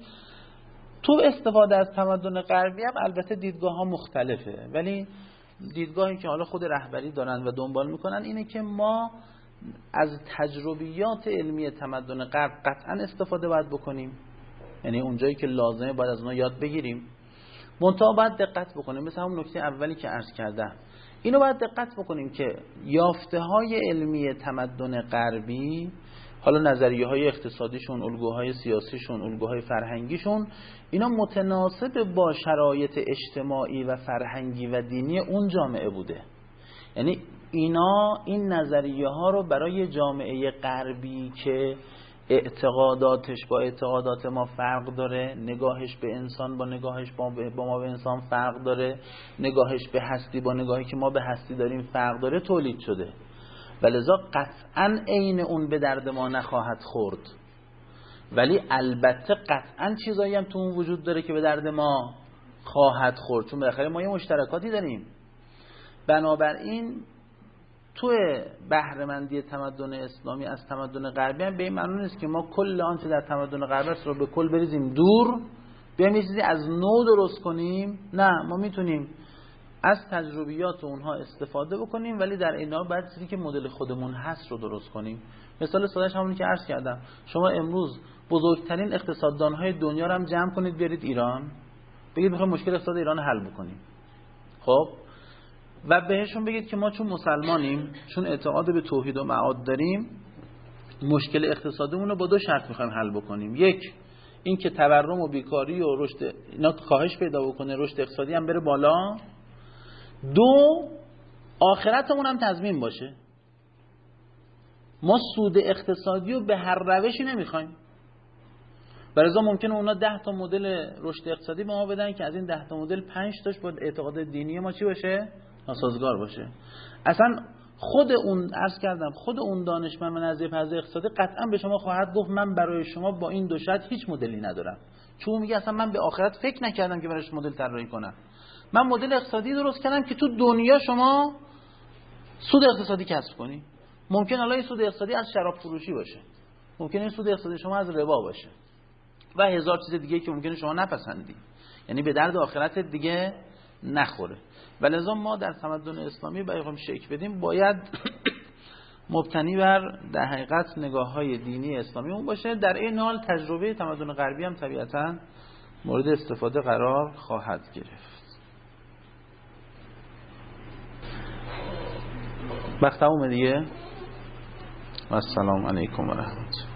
تو استفاده از تمدن غربی هم البته دیدگاه ها مختلفه، ولی دیدگاهی که حالا خود رهبری دارن و دنبال میکنن اینه که ما از تجربیات علمی تمدن غرب قطعا استفاده باید بکنیم، یعنی اونجایی که لازمه باید از اونها یاد بگیریم، منتها باید دقت بکنیم. مثل همون نکته اولی که عرض کردم، اینو باید دقت بکنیم که یافته های علمی تمدن غربی، حالا نظریه های اقتصادیشون، الگوهای سیاسیشون، الگوهای فرهنگیشون، اینا متناسب با شرایط اجتماعی و فرهنگی و دینی اون جامعه بوده. یعنی اینا این نظریه ها رو برای جامعه غربی که اعتقاداتش با اعتقادات ما فرق داره، نگاهش به انسان با نگاهش با, با ما به انسان فرق داره، نگاهش به هستی با نگاهی که ما به هستی داریم فرق داره، تولید شده. ولذا قطعاً عین اون به درد ما نخواهد خورد، ولی البته قطعاً چیزایی هم تو اون وجود داره که به درد ما خواهد خورد، چون بالاخره ما یه مشترکاتی داریم. بنابراین تو بهره‌مندی تمدن اسلامی از تمدن غربی هم به این معنی نیست که ما کل آنچه در تمدن غربی است رو به کل بریزیم دور، بیایم یه چیزی از نو درست کنیم. نه، ما میتونیم از تجربیات اونها استفاده بکنیم، ولی در این حال باید چیزی که مدل خودمون هست رو درست کنیم. مثال سادهش همونی که عرض کردم، شما امروز بزرگترین اقتصاددانهای دنیا رو هم جمع کنید بیارید ایران، بگید میخوایم مشکل اقتصاد ایران رو حل بکنیم، خب، و بهشون بگید که ما چون مسلمانیم، چون اعتقاد به توحید و معاد داریم، مشکل اقتصادمون رو با دو شرط میخوایم حل بکنیم. یک، این که تورم و بیکاری و رشد اینا کاهش پیدا بکنه، رشد اقتصادی هم بره بالا. دو، آخرتمون هم تضمین باشه. ما سود اقتصادی رو به هر روشی نمیخوایم. برای ممکنه اونا ده تا مدل رشد اقتصادی به ما بدن که از این ده تا مدل پنج تاش با اعتقاد دینی ما چی باشه؟ ناسازگار باشه. اصلا خود اون عرض کردم خود اون دانشمند و نظریه پرداز اقتصادی قطعا به شما خواهد گفت من برای شما با این دو شرط هیچ مدلی ندارم. چون میگه اصلا من به آخرت فکر نکردم که برایش مدل طراحی کنم. من مدل اقتصادی درست کردم که تو دنیا شما سود اقتصادی کسب کنی. ممکن الان این سود اقتصادی از شراب فروشی باشه، ممکن این سود اقتصادی شما از ربا باشه و هزار چیز دیگه که ممکنه شما نپسندی، یعنی به درد آخرت دیگه نخوره. ولذا ما در تمدن اسلامی بخوایم شکل بدیم باید مبتنی بر در حقیقت نگاه‌های دینی اسلامی اون باشه. در این حال تجربه تمدن غربی هم طبیعتاً مورد استفاده قرار خواهد گرفت. وقت تمومه دیگه. و السلام علیکم و رحمت الله.